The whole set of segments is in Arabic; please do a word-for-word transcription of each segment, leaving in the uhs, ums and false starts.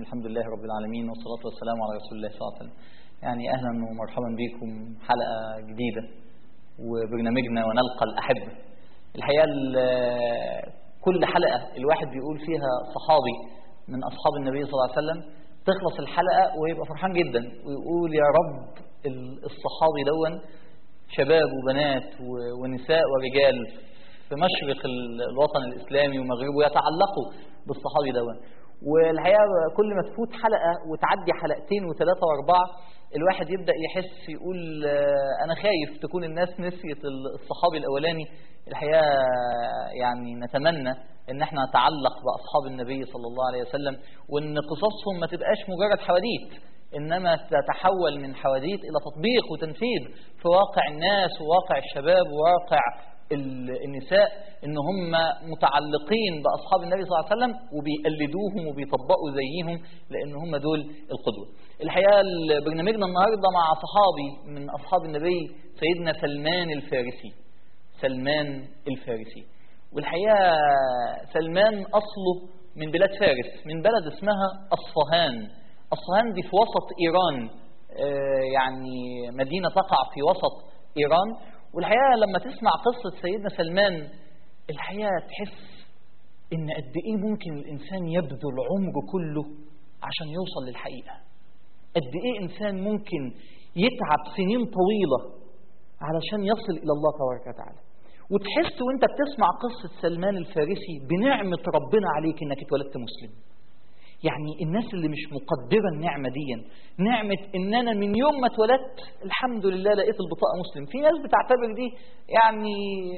الحمد لله رب العالمين والصلاة والسلام على رسول الله صلى الله عليه وسلم. يعني أهلا ومرحبا بكم حلقة جديدة وبرنامجنا ونلقى الأحبة. الحقيقة كل حلقة الواحد بيقول فيها صحابي من أصحاب النبي صلى الله عليه وسلم تخلص الحلقة ويبقى فرحان جدا ويقول يا رب الصحابي دون شباب وبنات ونساء ورجال في مشرق الوطن الإسلامي ومغربه يتعلقوا بالصحابي دون. والحقيقة كل ما تفوت حلقة وتعدي حلقتين وثلاثة واربعة الواحد يبدأ يحس يقول أنا خايف تكون الناس نسيت الصحابي الأولاني. الحقيقة يعني نتمنى إن احنا نتعلق بأصحاب النبي صلى الله عليه وسلم وإن قصصهم ما تبقاش مجرد حواديت، إنما تتحول من حواديت إلى تطبيق وتنفيذ في واقع الناس وواقع الشباب وواقع النساء، إن هم متعلقين بأصحاب النبي صلى الله عليه وسلم وبيقلدوهم وبيطبقوا زيهم لأن هم دول القدوة. الحقيقة برنامجنا النهاردة مع صحابي من أصحاب النبي سيدنا سلمان الفارسي. سلمان الفارسي والحقيقة سلمان أصله من بلاد فارس، من بلد اسمها أصفهان. أصفهان دي في وسط إيران، يعني مدينة تقع في وسط إيران. والحقيقة لما تسمع قصة سيدنا سلمان الحقيقة تحس إن قد إيه ممكن الإنسان يبذل عمره كله عشان يوصل للحقيقة، قد إيه إنسان ممكن يتعب سنين طويلة علشان يصل إلى الله تبارك وتعالى. وتحس وإنت بتسمع قصة سلمان الفارسي بنعمة ربنا عليك إنك اتولدت مسلم. يعني الناس اللي مش مقدرة النعمة دي، نعمة إن أنا من يوم ما اتولدت الحمد لله لقيت البطاقة مسلم. في ناس بتعتبر دي يعني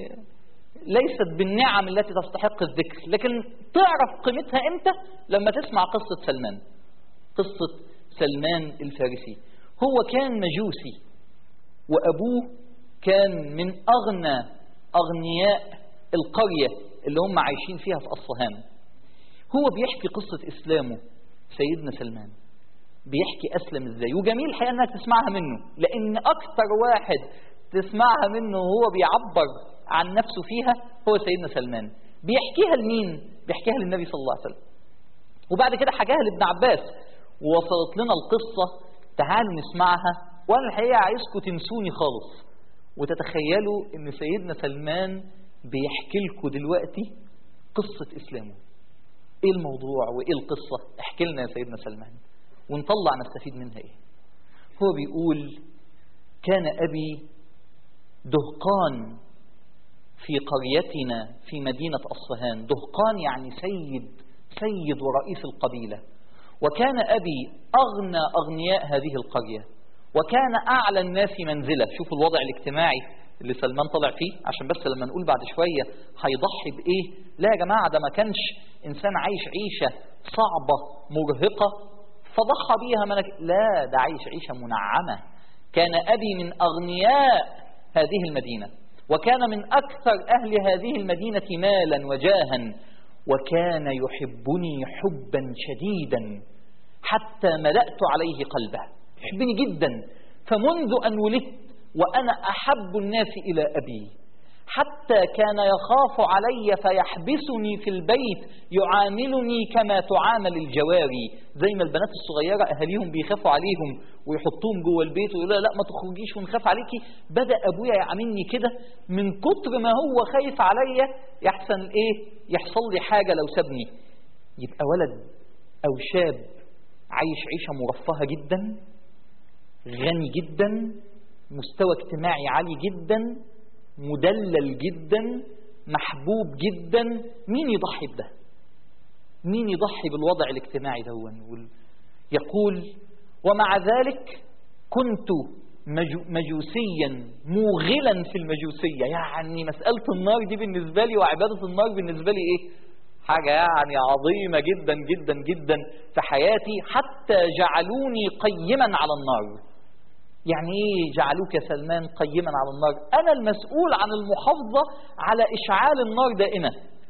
ليست بالنعم التي تستحق الذكر، لكن تعرف قيمتها إمتى؟ لما تسمع قصة سلمان. قصة سلمان الفارسي هو كان مجوسي وأبوه كان من أغنى أغنياء القرية اللي هم عايشين فيها في أصفهان. هو بيحكي قصة إسلامه سيدنا سلمان، بيحكي أسلم إزاي، وجميل الحقيقة أنك تسمعها منه لأن أكتر واحد تسمعها منه وهو بيعبر عن نفسه فيها هو سيدنا سلمان. بيحكيها لمين؟ بيحكيها للنبي صلى الله عليه وسلم، وبعد كده حكاها لابن عباس ووصلت لنا القصة. تعالوا نسمعها، وأنا الحقيقة عايزكم تنسوني خالص وتتخيلوا أن سيدنا سلمان بيحكي لكم دلوقتي قصة إسلامه. ايه الموضوع وايه القصة؟ احكي لنا يا سيدنا سلمان ونطلع نستفيد منها ايه. هو بيقول كان ابي دهقان في قريتنا في مدينة أصفهان. دهقان يعني سيد سيد ورئيس القبيلة، وكان ابي اغنى اغنياء هذه القرية وكان اعلى الناس منزلة. شوفوا الوضع الاجتماعي اللي سلمان طلع فيه، عشان بس لما نقول بعد شوية هيضحي بإيه. لا يا جماعة، ده ما كانش إنسان عايش عيشة صعبة مرهقة فضحى بيها ملك، لا ده عايش عيشة منعمة. كان أبي من أغنياء هذه المدينة وكان من أكثر أهل هذه المدينة مالا وجاها، وكان يحبني حبا شديدا حتى ملأت عليه قلبه. يحبني جدا، فمنذ أن ولدت وأنا أحب الناس إلى أبي، حتى كان يخاف علي فيحبسني في البيت يعاملني كما تعامل الجواري. زي ما البنات الصغيرة أهاليهم بيخافوا عليهم ويحطوهم جوه البيت ويقولوا لا ما تخرجيش ونخاف عليكي، بدأ أبويا يعاملني كده من كتر ما هو خايف عليا يحسن إيه يحصل لي حاجة لو سابني. يبقى ولد أو شاب عايش عيشة مرفهة جدا، غني جدا، مستوى اجتماعي عالي جدا، مدلل جدا، محبوب جدا. مين يضحي بده؟ مين يضحي بالوضع الاجتماعي دون؟ يقول ومع ذلك كنت مجوسيا موغلا في المجوسية. يعني مسألة النار دي بالنسبة لي وعبادة النار بالنسبة لي ايه؟ حاجة يعني عظيمة جدا جدا جدا في حياتي، حتى جعلوني قيما على النار. يعني ايه جعلوك يا سلمان قيما على النار؟ انا المسؤول عن المحافظة على اشعال النار دائما.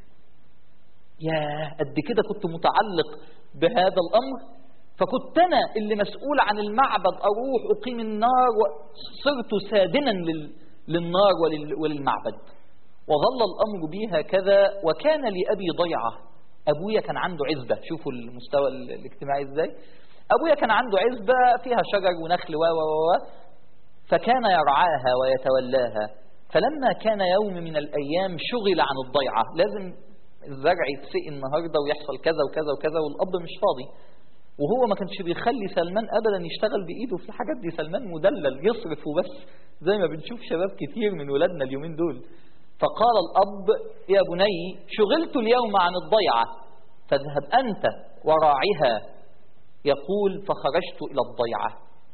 يا قد كده كنت متعلق بهذا الامر، فكنت انا اللي مسؤول عن المعبد، اروح اقيم النار وصرت سادنا للنار وللمعبد. وظل الامر بي هكذا. وكان لابي ضيعة أبويا كان عنده عزبة، شوفوا المستوى الاجتماعي إزاي. أبويا كان عنده عزبة فيها شجر ونخل و و و فكان يرعاها ويتولاها. فلما كان يوم من الأيام شغل عن الضيعة، لازم الزرع يتسقي النهاردة ويحصل كذا وكذا وكذا، والأب مش فاضي، وهو ما كانش بيخلي سلمان أبدا يشتغل بإيده في الحاجات دي. سلمان مدلل يصرف وبس، زي ما بنشوف شباب كتير من ولادنا اليومين دول. فقال الأب: يا بني شغلت اليوم عن الضيعة فاذهب أنت وراعها. يقول: فخرجت إلى الضيعة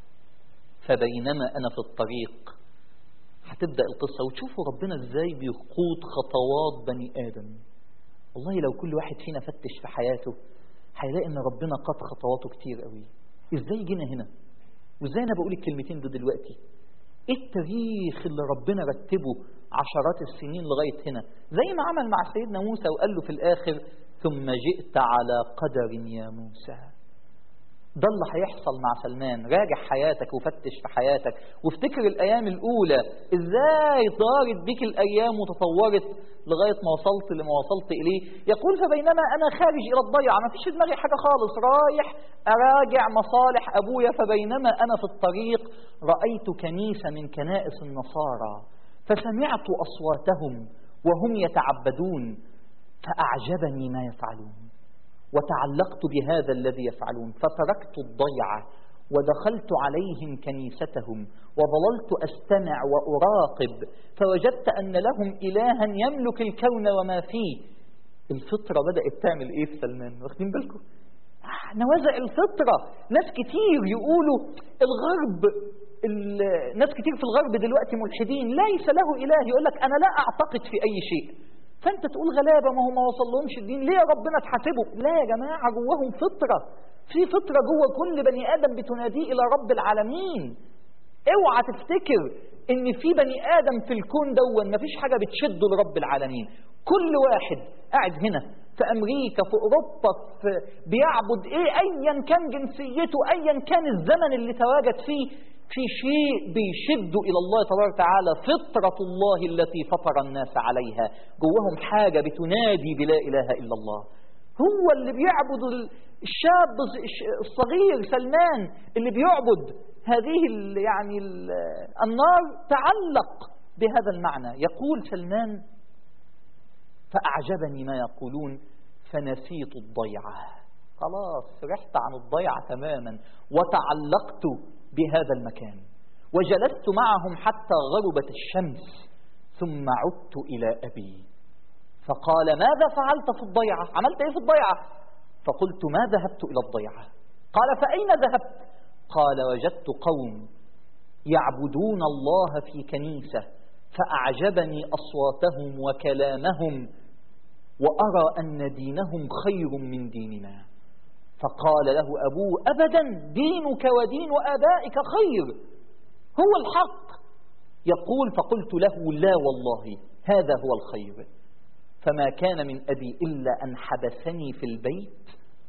فبينما أنا في الطريق. هتبدأ القصة وتشوفوا ربنا إزاي بيقود خطوات بني آدم. والله لو كل واحد فينا فتش في حياته هيلاقي إن ربنا قاد خطواته كتير قوي. إزاي جينا هنا؟ وإزاي أنا بقول الكلمتين دول دلوقتي؟ إيه التاريخ اللي ربنا رتبه عشرات السنين لغاية هنا؟ زي ما عمل مع سيدنا موسى وقال له في الآخر: ثم جئت على قدر يا موسى. ده اللي هيحصل مع سلمان. راجع حياتك وفتش في حياتك وافتكر الأيام الأولى إزاي دارت بك الأيام وتطورت لغاية ما وصلت لما وصلت إليه. يقول: فبينما أنا خارج إلى الضيعة، ما فيش في دماغي حاجة خالص، رايح أراجع مصالح أبويا. فبينما أنا في الطريق رأيت كنيسة من كنائس النصارى فسمعت أصواتهم وهم يتعبدون فأعجبني ما يفعلون وتعلقت بهذا الذي يفعلون، فتركت الضيعة ودخلت عليهم كنيستهم وظللت أستمع وأراقب، فوجدت أن لهم إلها يملك الكون وما فيه. الفطرة بدأت تعمل إيه في سلمان؟ واخدين بالكم؟ نوازع الفطرة. ناس كتير يقولوا الغرب، ناس كتير في الغرب دلوقتي ملحدين، ليس له إله، يقول لك أنا لا أعتقد في أي شيء. فأنت تقول غلابة، ما هو ما وصل لهمش الدين، ليه ربنا تحاسبه؟ لا يا جماعة، جواهم فطرة، في فطرة جوا كل بني آدم بتناديه إلى رب العالمين. اوعى تفتكر إن في بني آدم في الكون دون ما فيش حاجة بتشده لرب العالمين. كل واحد قاعد هنا في أمريكا في أوروبا في بيعبد إيه، أيا كان جنسيته، أيا كان الزمن اللي تواجد فيه، في شيء بيشدوا إلى الله تبارك وتعالى، فطرة الله التي فطر الناس عليها. جواهم حاجة بتنادي بلا إله إلا الله. هو اللي بيعبد الشاب الصغير سلمان اللي بيعبد هذه يعني النار تعلق بهذا المعنى. يقول سلمان: فأعجبني ما يقولون فنسيت الضيعة. خلاص رحت عن الضيعة تماما وتعلقت بهذا المكان وجلست معهم حتى غربت الشمس، ثم عدت إلى أبي فقال: ماذا فعلت في الضيعة؟ عملت إيه في الضيعة؟ فقلت: ما ذهبت إلى الضيعة. قال: فأين ذهبت؟ قال: وجدت قوم يعبدون الله في كنيسة فأعجبني أصواتهم وكلامهم وأرى أن دينهم خير من ديننا. فقال له أبوه: أبدا، دينك ودين آبائك خير، هو الحق. يقول: فقلت له: لا والله، هذا هو الخير. فما كان من أبي إلا أن حبسني في البيت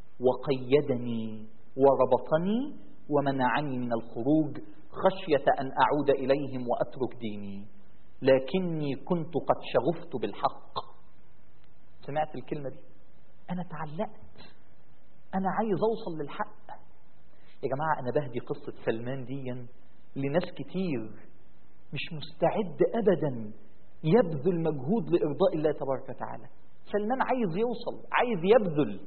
وقيدني وربطني ومنعني من الخروج خشية أن أعود إليهم وأترك ديني، لكني كنت قد شغفت بالحق. سمعت الكلمة دي؟ أنا تعلقت، أنا عايز أوصل للحق. يا جماعة أنا بهدي قصة سلمان دي لناس كتير مش مستعد أبدا يبذل مجهود لإرضاء الله تبارك وتعالى. سلمان عايز يوصل، عايز يبذل.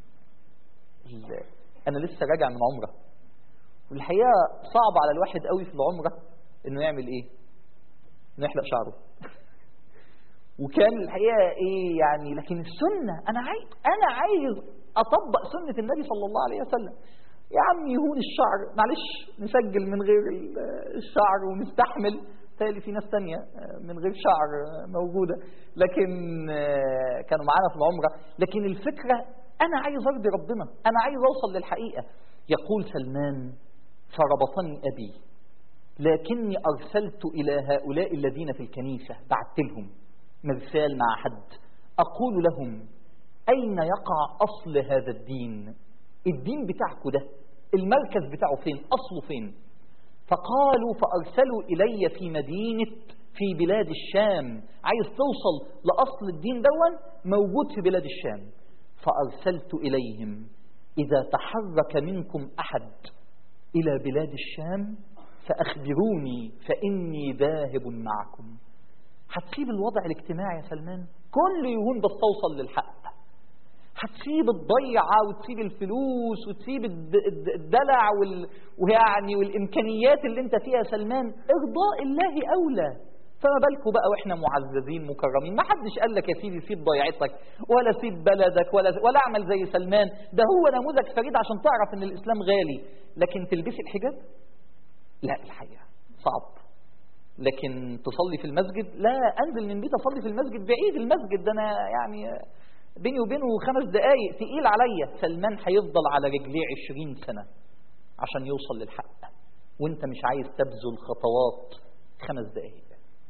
أنا لسه راجع من عمرة، والحقيقة صعب على الواحد قوي في العمرة إنه يعمل إيه؟ إنه يحلق شعره. وكان الحقيقة إيه يعني، لكن السنة أنا عايز أنا عايز أطبق سنة النبي صلى الله عليه وسلم. يا عم يهون الشعر، معلش نسجل من غير الشعر ونستحمل. تالي في ناس تانية من غير شعر موجودة، لكن كانوا معانا في العمرة. لكن الفكرة أنا عايز أرضي ربنا، أنا عايز أوصل للحقيقة. يقول سلمان: فربطني أبي لكني أرسلت إلى هؤلاء الذين في الكنيسة، بعت لهم مرسال مع حد أقول لهم: أين يقع أصل هذا الدين؟ الدين بتاعكم ده المركز بتاعه فين؟ أصله فين؟ فقالوا: فأرسلوا إلي في مدينة في بلاد الشام. عايز توصل لأصل الدين دون موجود في بلاد الشام. فأرسلت إليهم إذا تحرك منكم أحد إلى بلاد الشام فأخبروني فإني ذاهب معكم. هتسيب الوضع الاجتماعي يا سلمان كل يهون بس توصل للحق، هتسيب الضيعة وتسيب الفلوس وتسيب الدلع وال... ويعني والإمكانيات اللي انت فيها يا سلمان، إرضاء الله أولى. فما بالكم بقى وإحنا معززين مكرمين؟ ما حدش قال لك يا سيدي سيب ضيعتك ولا سيب بلدك ولا ولا اعمل زي سلمان، ده هو نموذج فريد عشان تعرف إن الإسلام غالي. لكن تلبسي الحجاب؟ لا الحقيقة صعب. لكن تصلي في المسجد؟ لا، أنزل من بيت أصلي في المسجد، بعيد المسجد ده أنا يعني بيني وبينه خمس دقايق، تقيل عليا. سلمان هيفضل على رجليه عشرين سنة عشان يوصل للحق، وانت مش عايز تبذل خطوات خمس دقايق.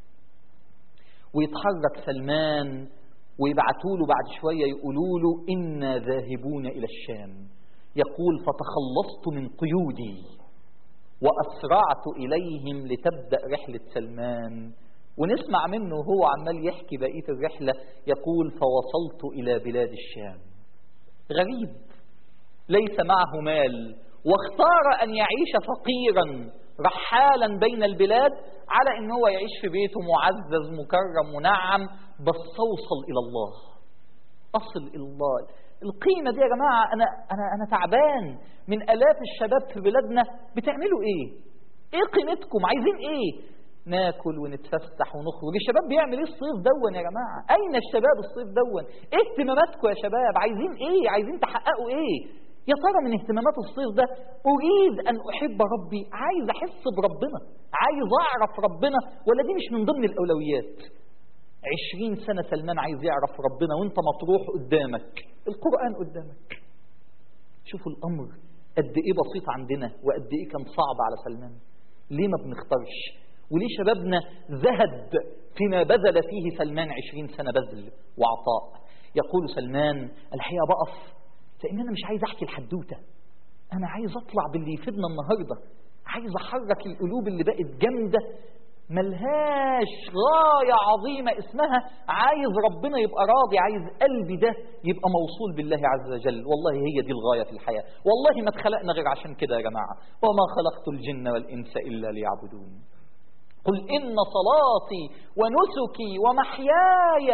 ويتحرك سلمان ويبعتوا له بعد شوية يقولوا له إنا ذاهبون إلى الشام. يقول فتخلصت من قيودي وأسرعت إليهم لتبدأ رحلة سلمان. ونسمع منه هو عمال يحكي بقية الرحلة، يقول فوصلت إلى بلاد الشام. غريب ليس معه مال، واختار أن يعيش فقيرا رحالا بين البلاد على أنه هو يعيش في بيته معزز مكرم منعم، بس توصل إلى الله، أصل إلى الله. القيمة دي يا جماعة، أنا, أنا, أنا تعبان من آلاف الشباب في بلادنا. بتعملوا إيه؟ إيه قيمتكم؟ عايزين إيه؟ ناكل ونتفسح ونخرج. الشباب بيعمل ايه الصيف دون يا جماعه؟ اين الشباب الصيف دون؟ ايه اهتماماتكم يا شباب؟ عايزين ايه؟ عايزين تحققوا ايه؟ يا ترى من اهتمامات الصيف ده اريد ان احب ربي، عايز احس بربنا، عايز اعرف ربنا، ولا دي مش من ضمن الاولويات؟ عشرين سنه سلمان عايز يعرف ربنا وانت مطروح قدامك القرآن قدامك. شوفوا الامر قد ايه بسيط عندنا وقد ايه كان صعب على سلمان. ليه ما بنختارش؟ وليه شبابنا زهد فيما بذل فيه سلمان عشرين سنة بذل وعطاء؟ يقول سلمان الحقيقة بقف لأن أنا مش عايز أحكي الحدوتة، أنا عايز أطلع باللي يفيدنا النهاردة، عايز أحرك القلوب اللي بقت جامدة ملهاش غاية عظيمة اسمها عايز ربنا يبقى راضي، عايز قلبي ده يبقى موصول بالله عز وجل. والله هي دي الغاية في الحياة، والله ما اتخلقنا غير عشان كده يا جماعة. وما خلقت الجن والإنس إلا ليعبدون. قل إن صلاتي ونسكي ومحياي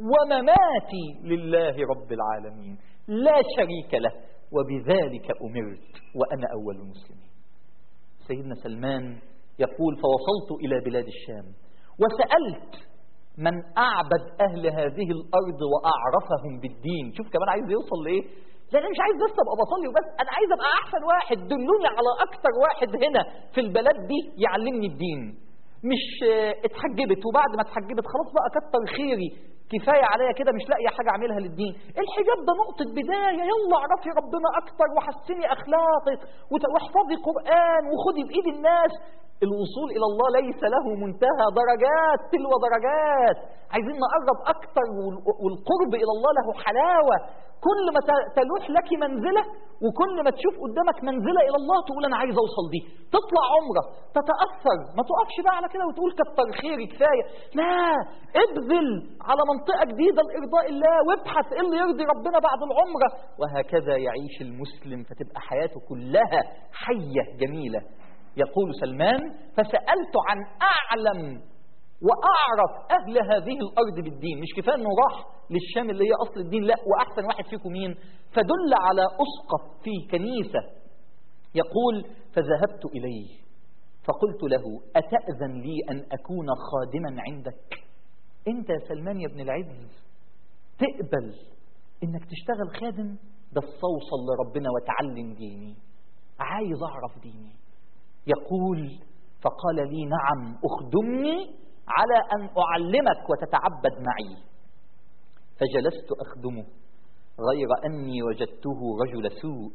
ومماتي لله رب العالمين لا شريك له وبذلك أمرت وأنا أول المسلمين. سيدنا سلمان يقول فوصلت إلى بلاد الشام وسألت من أعبد أهل هذه الأرض وأعرفهم بالدين. شوف كمان عايز يوصل لإيه؟ لا أنا مش عايز بس أبقى بصلي وبس، أنا عايز أبقى أحسن واحد، دلوني على أكتر واحد هنا في البلد دي يعلمني الدين. مش اتحجبت وبعد ما اتحجبت خلاص بقى كتر خيري كفاية عليا كده مش لاقيه حاجة اعملها للدين. الحجاب ده نقطة بداية، يلا اعرفي ربنا اكتر وحسني اخلاقك واحفظي قرآن وخدي بايد الناس. الوصول الى الله ليس له منتهى، درجات تلو درجات، عايزين نقرب اكتر والقرب الى الله له حلاوة. كل ما تلوح لك منزلة وكل ما تشوف قدامك منزلة إلى الله تقول أنا عايز أوصل دي. تطلع عمرة تتأثر، ما تقفش بقى على كده وتقول كتر خيري كفاية، لا ابذل على منطقة جديدة لإرضاء الله وابحث إيه اللي يرضي ربنا بعد العمرة. وهكذا يعيش المسلم فتبقى حياته كلها حية جميلة. يقول سلمان فسألت عن أعلم وأعرف أهل هذه الأرض بالدين. مش كفاية أنه راح للشام اللي هي أصل الدين، لا وأحسن واحد فيكم مين؟ فدل على أسقف في كنيسة. يقول فذهبت إليه فقلت له أتأذن لي أن أكون خادما عندك؟ أنت يا سلمان يا ابن العز تقبل أنك تشتغل خادم؟ بس أوصل لربنا وتعلم ديني، عايز أعرف ديني. يقول فقال لي نعم أخدمني على أن أعلمك وتتعبد معي. فجلست أخدمه غير أني وجدته رجل سوء.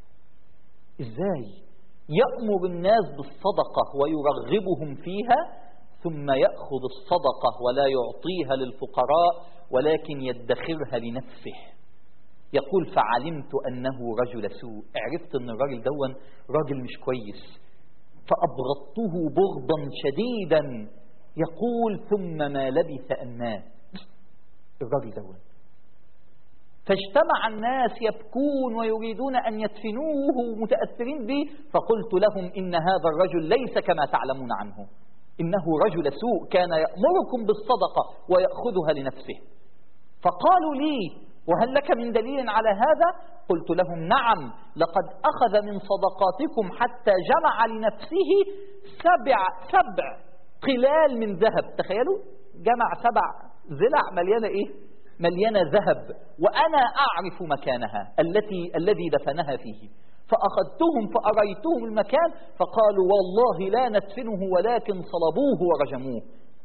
إزاي يأمر الناس بالصدقة ويرغبهم فيها ثم يأخذ الصدقة ولا يعطيها للفقراء ولكن يدخرها لنفسه؟ يقول فعلمت أنه رجل سوء، عرفت أن الراجل دون راجل مش كويس، فأبغضته بغضا شديدا. يقول ثم ما لبث أن مات الراجل دون. فاجتمع الناس يبكون ويريدون أن يدفنوه متأثرين به، فقلت لهم إن هذا الرجل ليس كما تعلمون عنه، إنه رجل سوء كان يأمركم بالصدقة ويأخذها لنفسه. فقالوا لي وهل لك من دليل على هذا؟ قلت لهم نعم، لقد أخذ من صدقاتكم حتى جمع لنفسه سبع سبع قلال من ذهب. تخيلوا، جمع سبع زلع مليانة إيه؟ مليانة ذهب، وأنا أعرف مكانها التي الذي دفنها فيه. فأخذتهم فأريتهم المكان فقالوا والله لا ندفنه ولكن صلبوه ورجموه.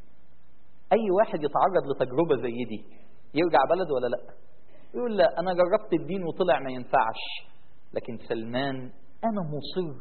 أي واحد يتعرض لتجربة زي دي يرجع بلده ولا لا؟ يقول لا، أنا جربت الدين وطلع ما ينفعش. لكن سلمان أنا مصر.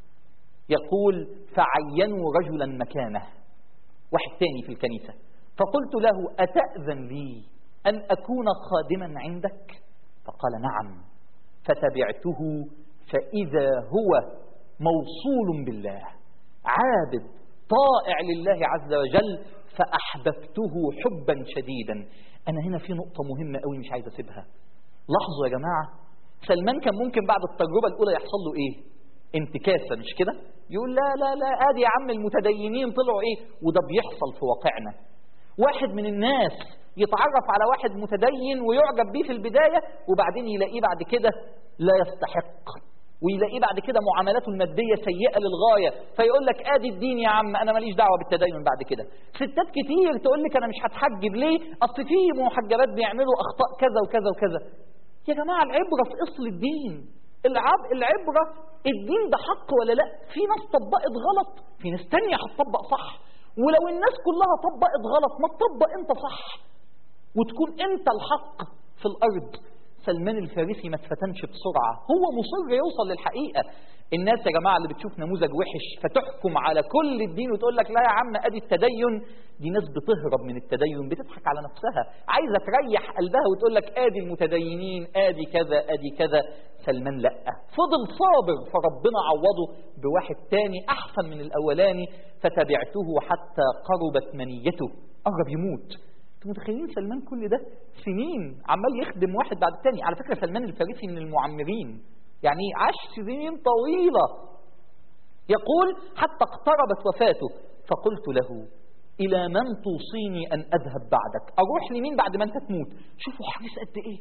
يقول فعينوا رجلا مكانه، واحد تاني في الكنيسة، فقلت له أتأذن لي أن أكون خادما عندك؟ فقال نعم. فتبعته فإذا هو موصول بالله، عابد طائع لله عز وجل، فأحببته حبا شديدا. أنا هنا في نقطة مهمة قوي مش عايز أسيبها. لاحظوا يا جماعة، سلمان كان ممكن بعد التجربة الأولى يحصل له إيه؟ انتكاسة، مش كده؟ يقول لا لا لا آدي يا عم المتدينين طلعوا إيه؟ وده بيحصل في واقعنا. واحد من الناس يتعرف على واحد متدين ويعجب بيه في البداية، وبعدين يلاقيه بعد كده لا يستحق، ويلاقيه بعد كده معاملاته المادية سيئة للغاية، فيقول لك آدي الدين يا عم، أنا ماليش دعوة بالتدين. بعد كده ستات كتير تقول لك أنا مش هتحجب ليه؟ أصل في محجبات بيعملوا أخطاء كذا وكذا وكذا. يا جماعة العبرة في أصل الدين، العب العبرة الدين ده حق ولا لا؟ في ناس طبقت غلط، في ناس تانية هتطبق صح. ولو الناس كلها طبقت غلط ما تطبق انت صح وتكون انت الحق في الارض. سلمان الفارسي ما اتفتنش بسرعة، هو مصر يوصل للحقيقة. الناس يا جماعة اللي بتشوف نموذج وحش فتحكم على كل الدين وتقول لك لا يا عم ادي التدين، دي ناس بتهرب من التدين، بتضحك على نفسها، عايزة تريح قلبها وتقول لك ادي المتدينين ادي كذا ادي كذا. سلمان لا، فضل صابر، فربنا عوضه بواحد تاني احسن من الاولاني. فتبعته حتى قربت منيته، قرب يموت. متخيلين سلمان كل ده سنين عمال يخدم واحد بعد الثاني؟ على فكرة سلمان الفارسي من المعمرين، يعني عاش سنين طويلة. يقول حتى اقتربت وفاته فقلت له إلى من توصيني أن أذهب بعدك؟ أروح لمين بعد ما أنت تموت؟ شوفوا حريص قد إيه.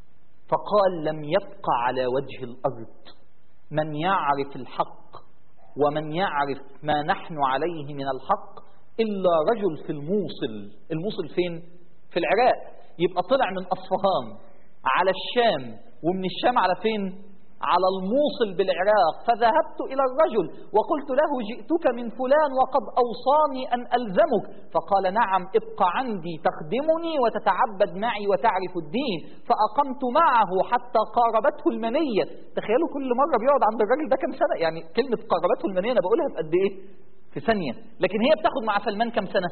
فقال لم يبقى على وجه الأرض من يعرف الحق ومن يعرف ما نحن عليه من الحق إلا رجل في الموصل. الموصل فين؟ في العراق. يبقى طلع من أصفهان على الشام، ومن الشام على فين؟ على الموصل بالعراق. فذهبت إلى الرجل وقلت له جئتك من فلان وقد أوصاني أن ألزمك. فقال نعم، ابقى عندي تخدمني وتتعبد معي وتعرف الدين. فأقمت معه حتى قاربته المنية. تخيلوا كل مرة بيقعد عند الراجل ده كم سنة؟ يعني كلمة قاربته المنية أنا بقولها بقد إيه؟ في ثانية، لكن هي بتاخد مع سلمان كم سنة؟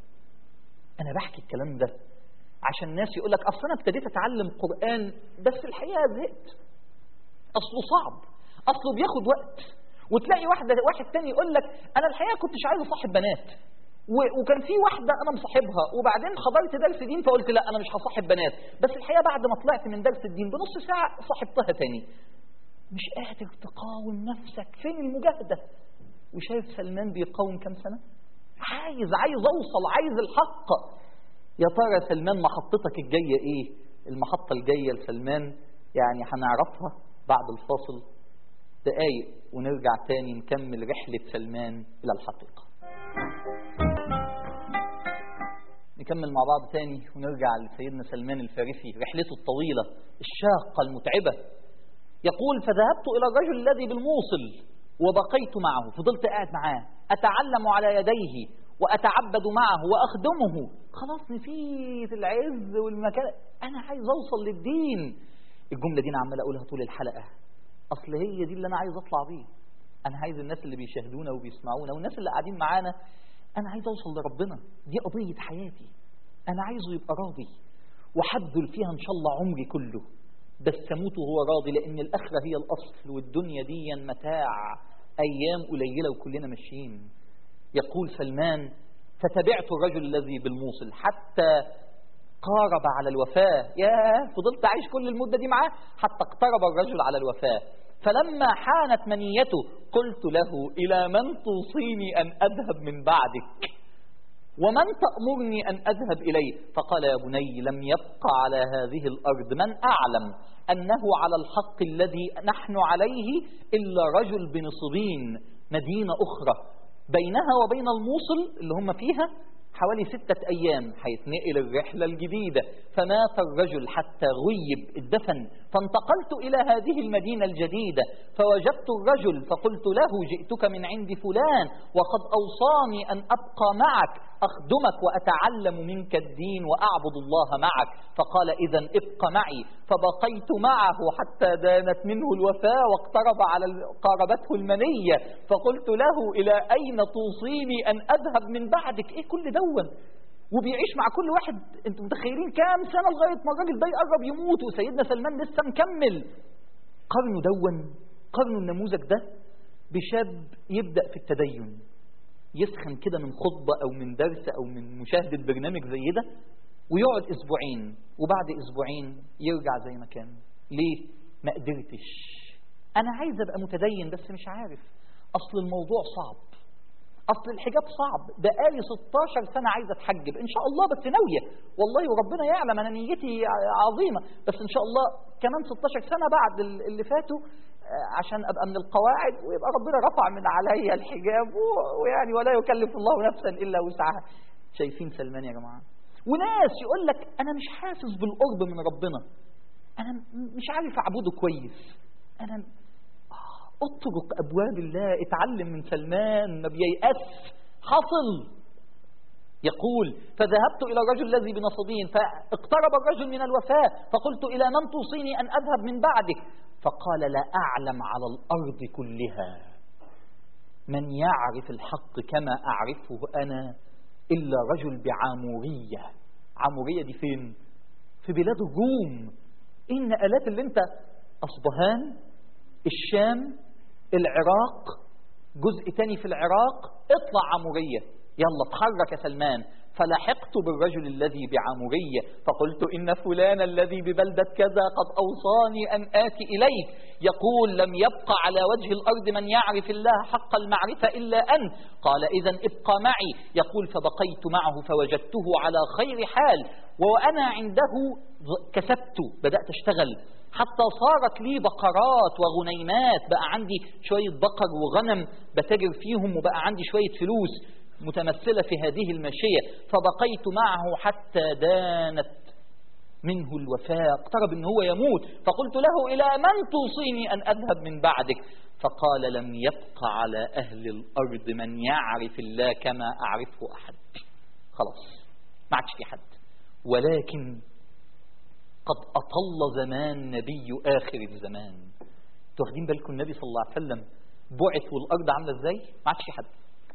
أنا بحكي الكلام ده عشان الناس يقول لك أصل أنا ابتديت أتعلم قرآن بس الحقيقة زهقت، أصله صعب، أصله بياخد وقت. وتلاقي واحدة واحد تاني يقول لك أنا الحقيقة كنتش عايز أصاحب بنات، وكان في واحدة أنا مصاحبها وبعدين حضرت درس دين فقلت لا أنا مش هصاحب بنات، بس الحقيقة بعد ما طلعت من درس الدين بنص ساعة صاحبتها تاني. مش قادر تقاوم نفسك، فين المجاهدة؟ وشايف سلمان بيقاوم كم سنة؟ عايز عايز أوصل، عايز الحق. يا ترى سلمان محطتك الجاية إيه؟ المحطة الجاية لسلمان يعني هنعرفها بعد الفاصل دقايق، ونرجع تاني نكمل رحلة سلمان إلى الحقيقة. نكمل مع بعض تاني ونرجع لسيدنا سلمان الفارسي، رحلته الطويلة الشاقة المتعبة. يقول فذهبت إلى الرجل الذي بالموصل وبقيت معه، فضلت قاعد معاه أتعلم على يديه وأتعبد معه وأخدمه. خلاص نسيت العز والمكان، أنا عايز أوصل للدين. الجملة دي أنا عمال أقولها طول الحلقة، أصل هي دي اللي أنا عايز أطلع بيه. أنا عايز الناس اللي بيشاهدونا وبيسمعونا والناس اللي قاعدين معانا، أنا عايز أوصل لربنا، دي قضية حياتي، أنا عايزه يبقى راضي وحبذل فيها إن شاء الله عمري كله، بس أموت وهو راضي، لأن الآخرة هي الأصل والدنيا دي متاع أيام قليلة وكلنا ماشيين. يقول سلمان فتبعت الرجل الذي بالموصل حتى قارب على الوفاة، يا فضلت عايش كل المدة دي معاه حتى اقترب الرجل على الوفاة. فلما حانت منيته قلت له إلى من توصيني أن أذهب من بعدك ومن تأمرني أن أذهب إليه؟ فقال يا بني لم يبق على هذه الأرض من أعلم أنه على الحق الذي نحن عليه إلا رجل بنصبين، مدينة أخرى بينها وبين الموصل اللي هم فيها حوالي ستة أيام هيتنقل الرحلة الجديدة. فمات الرجل حتى غيب الدفن، فانتقلت إلى هذه المدينة الجديدة فوجدت الرجل فقلت له جئتك من عند فلان وقد أوصاني أن أبقى معك أخدمك وأتعلم منك الدين وأعبد الله معك. فقال إذن ابق معي. فبقيت معه حتى دانت منه الوفاة واقترب على قاربته المنية. فقلت له إلى أين توصيني أن أذهب من بعدك؟ إيه كل دون وبيعيش مع كل واحد؟ انتم متخيلين كام سنة لغاية ما الراجل ده يقرب يموت وسيدنا سلمان لسه مكمل. قرنوا دون قرنوا النموذج ده بشاب يبدأ في التدين، يسخن كده من خطبة أو من درس أو من مشاهدة برنامج زي ده ويقعد أسبوعين وبعد أسبوعين يرجع زي ما كان. ليه؟ ما قدرتش، أنا عايز أبقى متدين بس مش عارف، أصل الموضوع صعب، أصل الحجاب صعب، بقالي ستاشر سنة عايزة أتحجب إن شاء الله بس ناوية والله وربنا يعلم أنا نيتي عظيمة، بس إن شاء الله كمان ستاشر سنة بعد اللي فاتوا عشان أبقى من القواعد ويبقى ربنا رفع من عليا الحجاب ويعني ولا يكلف الله نفسا إلا وسعها. شايفين سلمان يا جماعة؟ وناس يقول لك أنا مش حاسس بالقرب من ربنا، أنا مش عارف أعبده كويس، أنا اطرق أبواب الله، اتعلم من سلمان ما بييأس. حصل يقول فذهبت إلى الرجل الذي بنصبين فاقترب الرجل من الوفاة فقلت إلى من توصيني أن أذهب من بعدك؟ فقال لا أعلم على الأرض كلها من يعرف الحق كما أعرفه أنا إلا رجل بعامورية. عامورية دي فين؟ في بلاد الروم. إن آلات اللي انت أصبهان، الشام، العراق، جزء تاني في العراق، اطلع عامورية، يلا اتحرك يا سلمان. فلحقت بالرجل الذي بعامورية فقلت إن فلان الذي ببلدة كذا قد أوصاني أن آتي إليك، يقول لم يبقى على وجه الأرض من يعرف الله حق المعرفة إلا أنت. قال إذن ابقى معي. يقول فبقيت معه فوجدته على خير حال وأنا عنده كسبت، بدأت أشتغل حتى صارت لي بقرات وغنيمات، بقى عندي شوية بقر وغنم بتاجر فيهم وبقى عندي شوية فلوس متمثلة في هذه الماشية. فبقيت معه حتى دانت منه الوفاة، اقترب ان هو يموت. فقلت له إلى من توصيني أن أذهب من بعدك؟ فقال لم يبق على أهل الأرض من يعرف الله كما أعرفه أحد. خلاص ما عادش في حد. ولكن قد أطل زمان نبي آخر الزمان. تاخدين بالكم النبي صلى الله عليه وسلم بعث والأرض عاملة ازاي؟ ما عادش في حد.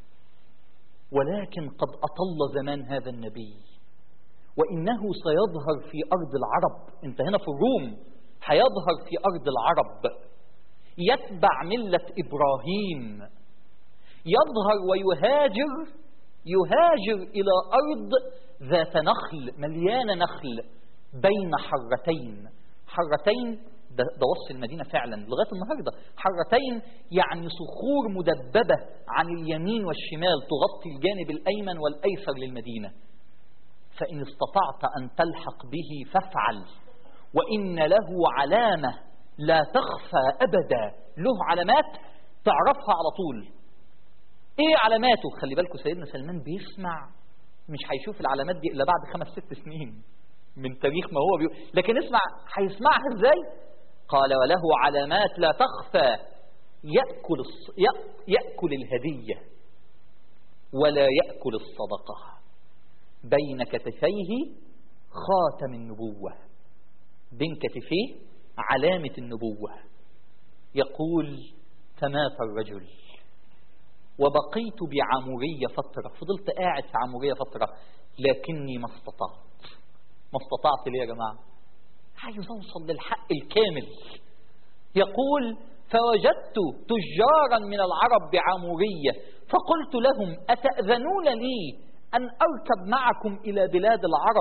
ولكن قد أطل زمان هذا النبي وإنه سيظهر في أرض العرب. انت هنا في الروم، هيظهر في أرض العرب يتبع ملة إبراهيم، يظهر ويهاجر يهاجر إلى أرض ذات نخل مليانة نخل بين حرتين. حرتين ده, ده وصف المدينة فعلا لغاية النهاردة. حرتين يعني صخور مدببة عن اليمين والشمال تغطي الجانب الأيمن والأيسر للمدينة. فإن استطعت أن تلحق به فافعل، وإن له علامة لا تخفى أبدا، له علامات تعرفها على طول. إيه علاماته؟ خلي بالكم سيدنا سلمان بيسمع، مش هيشوف العلامات دي إلا بعد خمس ست سنين من تاريخ ما هو بيقول، لكن اسمع هيسمعها ازاي؟ قال وله علامات لا تخفى، يأكل الص... يأكل الهدية ولا يأكل الصدقة، بين كتفيه خاتم النبوة، بين كتفيه علامة النبوة. يقول فمات الرجل وبقيت بعمورية فترة، فضلت قاعد في عمورية فترة لكني ما استطعت. ما استطعت ليه يا جماعة؟ عايز أوصل للحق الكامل. يقول فوجدت تجارا من العرب بعمورية فقلت لهم أتأذنون لي أن أركب معكم إلى بلاد العرب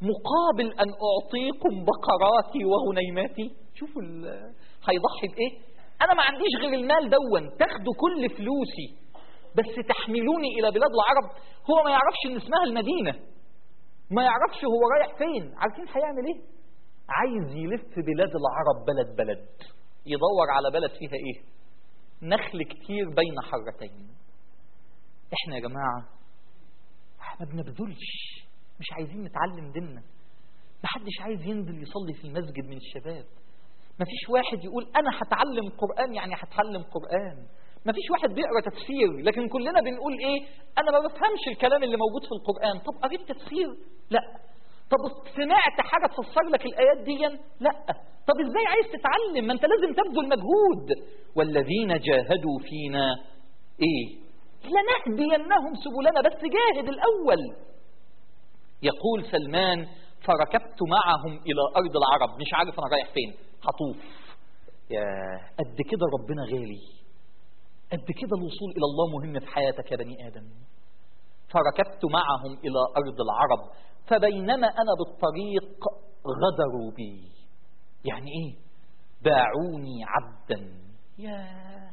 مقابل أن أعطيكم بقراتي وغنيماتي. شوفوا هيضحي بإيه؟ أنا ما عنديش غير المال دون، تاخدوا كل فلوسي بس تحملوني إلى بلاد العرب. هو ما يعرفش إن اسمها المدينة، ما يعرفش هو رايح فين. عارفين هيعمل إيه؟ عايز يلف بلاد العرب بلد بلد، يدور على بلد فيها إيه؟ نخل كتير بين حرتين. إحنا يا جماعة ما بنبذلش، مش عايزين نتعلم ديننا. محدش عايز ينزل يصلي في المسجد من الشباب. مفيش واحد يقول أنا هتعلم قرآن يعني هتعلم قرآن. مفيش واحد بيقرأ تفسير، لكن كلنا بنقول إيه؟ أنا ما بفهمش الكلام اللي موجود في القرآن. طب قريت تفسير؟ لا. طب سمعت حاجة تفسر لك الآيات دي؟ لا. طب إزاي عايز تتعلم؟ ما أنت لازم تبذل مجهود. والذين جاهدوا فينا إيه؟ لنهدينهم سبلنا، بس جاهد الأول. يقول سلمان فركبت معهم إلى أرض العرب، مش عارف أنا رايح فين، هطوف. يا قد كده ربنا غالي، قد كده الوصول إلى الله مهم في حياتك يا بني آدم. فركبت معهم إلى أرض العرب فبينما أنا بالطريق غدروا بي. يعني إيه؟ باعوني عبدا. يا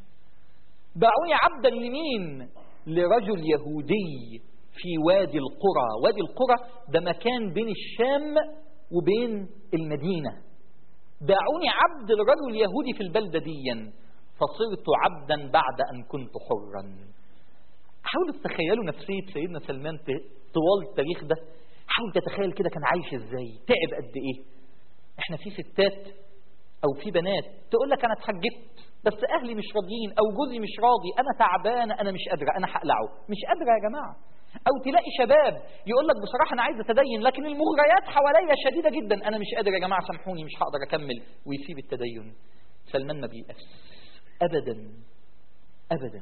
باعوني عبدا لمين؟ لرجل يهودي في وادي القرى. وادي القرى ده مكان بين الشام وبين المدينة. باعوني عبد لرجل يهودي في البلدة ديا فصرت عبدا بعد أن كنت حرا. حاولوا تتخيلوا نفسية سيدنا سلمان طوال التاريخ ده. حاول تتخيل كده كان عايش ازاي، تعب قد ايه. احنا في ستات او في بنات تقول لك انا اتحجبت بس اهلي مش راضيين او جوزي مش راضي، انا تعبانه، انا مش قادره، انا هقلعه. مش قادره يا جماعه. او تلاقي شباب يقول لك بصراحه انا عايز اتدين لكن المغريات حواليا شديده جدا، انا مش قادر يا جماعه سامحوني مش هقدر اكمل، ويسيب التدين. سلمان ما بيأس ابدا ابدا.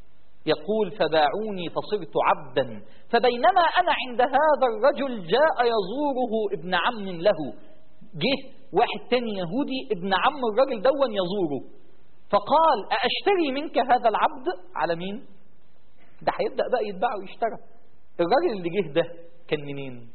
يقول فباعوني فصرت عبدا فبينما انا عند هذا الرجل جاء يزوره ابن عم له. جه واحد تاني يهودي ابن عم الرجل دون يزوره فقال أأشتري منك هذا العبد؟ على مين؟ ده هيبدأ بقى يتباع ويشترى. الراجل اللي جه ده كان منين؟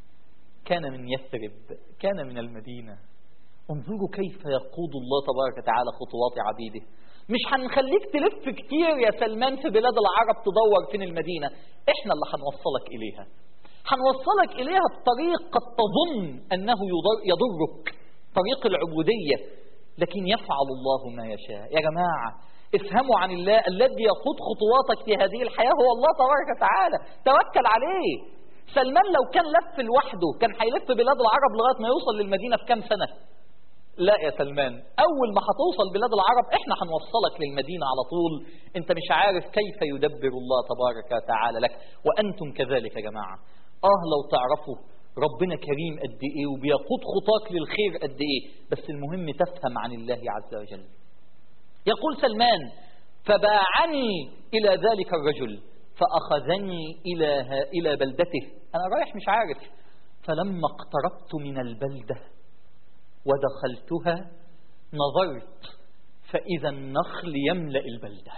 كان من يثرب، كان من المدينة. انظروا كيف يقود الله تبارك وتعالى خطوات عبيده. مش هنخليك تلف كتير يا سلمان في بلاد العرب تدور فين المدينة، احنا اللي هنوصلك إليها. هنوصلك إليها بطريق قد تظن أنه يضرك، طريق العبودية، لكن يفعل الله ما يشاء. يا جماعة افهموا عن الله، الذي يقود خطواتك في هذه الحياة هو الله تبارك وتعالى، توكل عليه. سلمان لو كان لف لوحده كان هيلف بلاد العرب لغاية ما يوصل للمدينة في كام سنة؟ لا يا سلمان، أول ما هتوصل بلاد العرب إحنا هنوصلك للمدينة على طول. أنت مش عارف كيف يدبر الله تبارك وتعالى لك، وأنتم كذلك يا جماعة. آه لو تعرفوا ربنا كريم قد إيه وبيقود خطاك للخير قد إيه، بس المهم تفهم عن الله عز وجل. يقول سلمان فباعني إلى ذلك الرجل فأخذني إلى إلى بلدته. أنا رايح مش عارف. فلما اقتربت من البلدة ودخلتها نظرت فإذا النخل يملأ البلدة.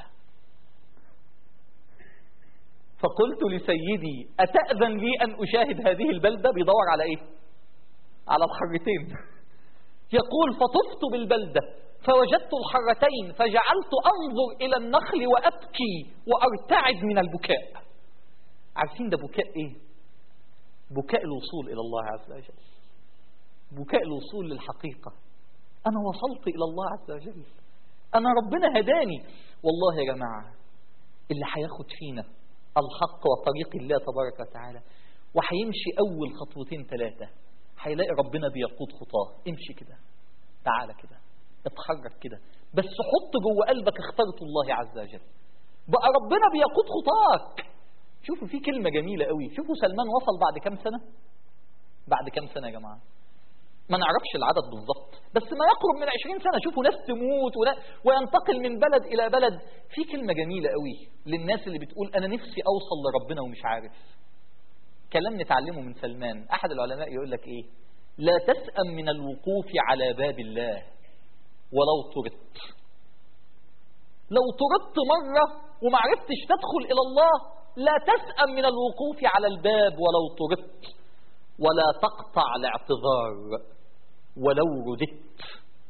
فقلت لسيدي أتأذن لي أن أشاهد هذه البلدة؟ بيدور على إيه؟ على الحرتين. يقول فطفت بالبلدة فوجدت الحرتين فجعلت أنظر إلى النخل وأبكي وأرتعد من البكاء. عارفين ده بكاء إيه؟ بكاء الوصول إلى الله عز وجل، بكاء الوصول للحقيقة. أنا وصلت إلى الله عز وجل، أنا ربنا هداني. والله يا جماعة اللي هياخد فينا الحق وطريق الله تبارك وتعالى وهيمشي أول خطوتين ثلاثة هيلاقي ربنا بيقود خطاه. امشي كده، تعالى كده، اتحرك كده، بس حط جوه قلبك اخترت الله عز وجل، بقى ربنا بيقود خطاك. شوفوا في كلمة جميلة قوي. شوفوا سلمان وصل بعد كم سنة؟ بعد كم سنة يا جماعة؟ ما نعرفش العدد بالضبط، بس ما يقرب من عشرين سنة. شوفوا ناس تموت وينتقل من بلد إلى بلد. في كلمة جميلة قوي للناس اللي بتقول أنا نفسي أوصل لربنا ومش عارف. كلام نتعلمه من سلمان. أحد العلماء يقول لك إيه؟ لا تسأم من الوقوف على باب الله ولو طردت. لو طردت مرة وما عرفتش تدخل إلى الله لا تسأم من الوقوف على الباب ولو طردت. ولا تقطع الاعتذار ولو رددت،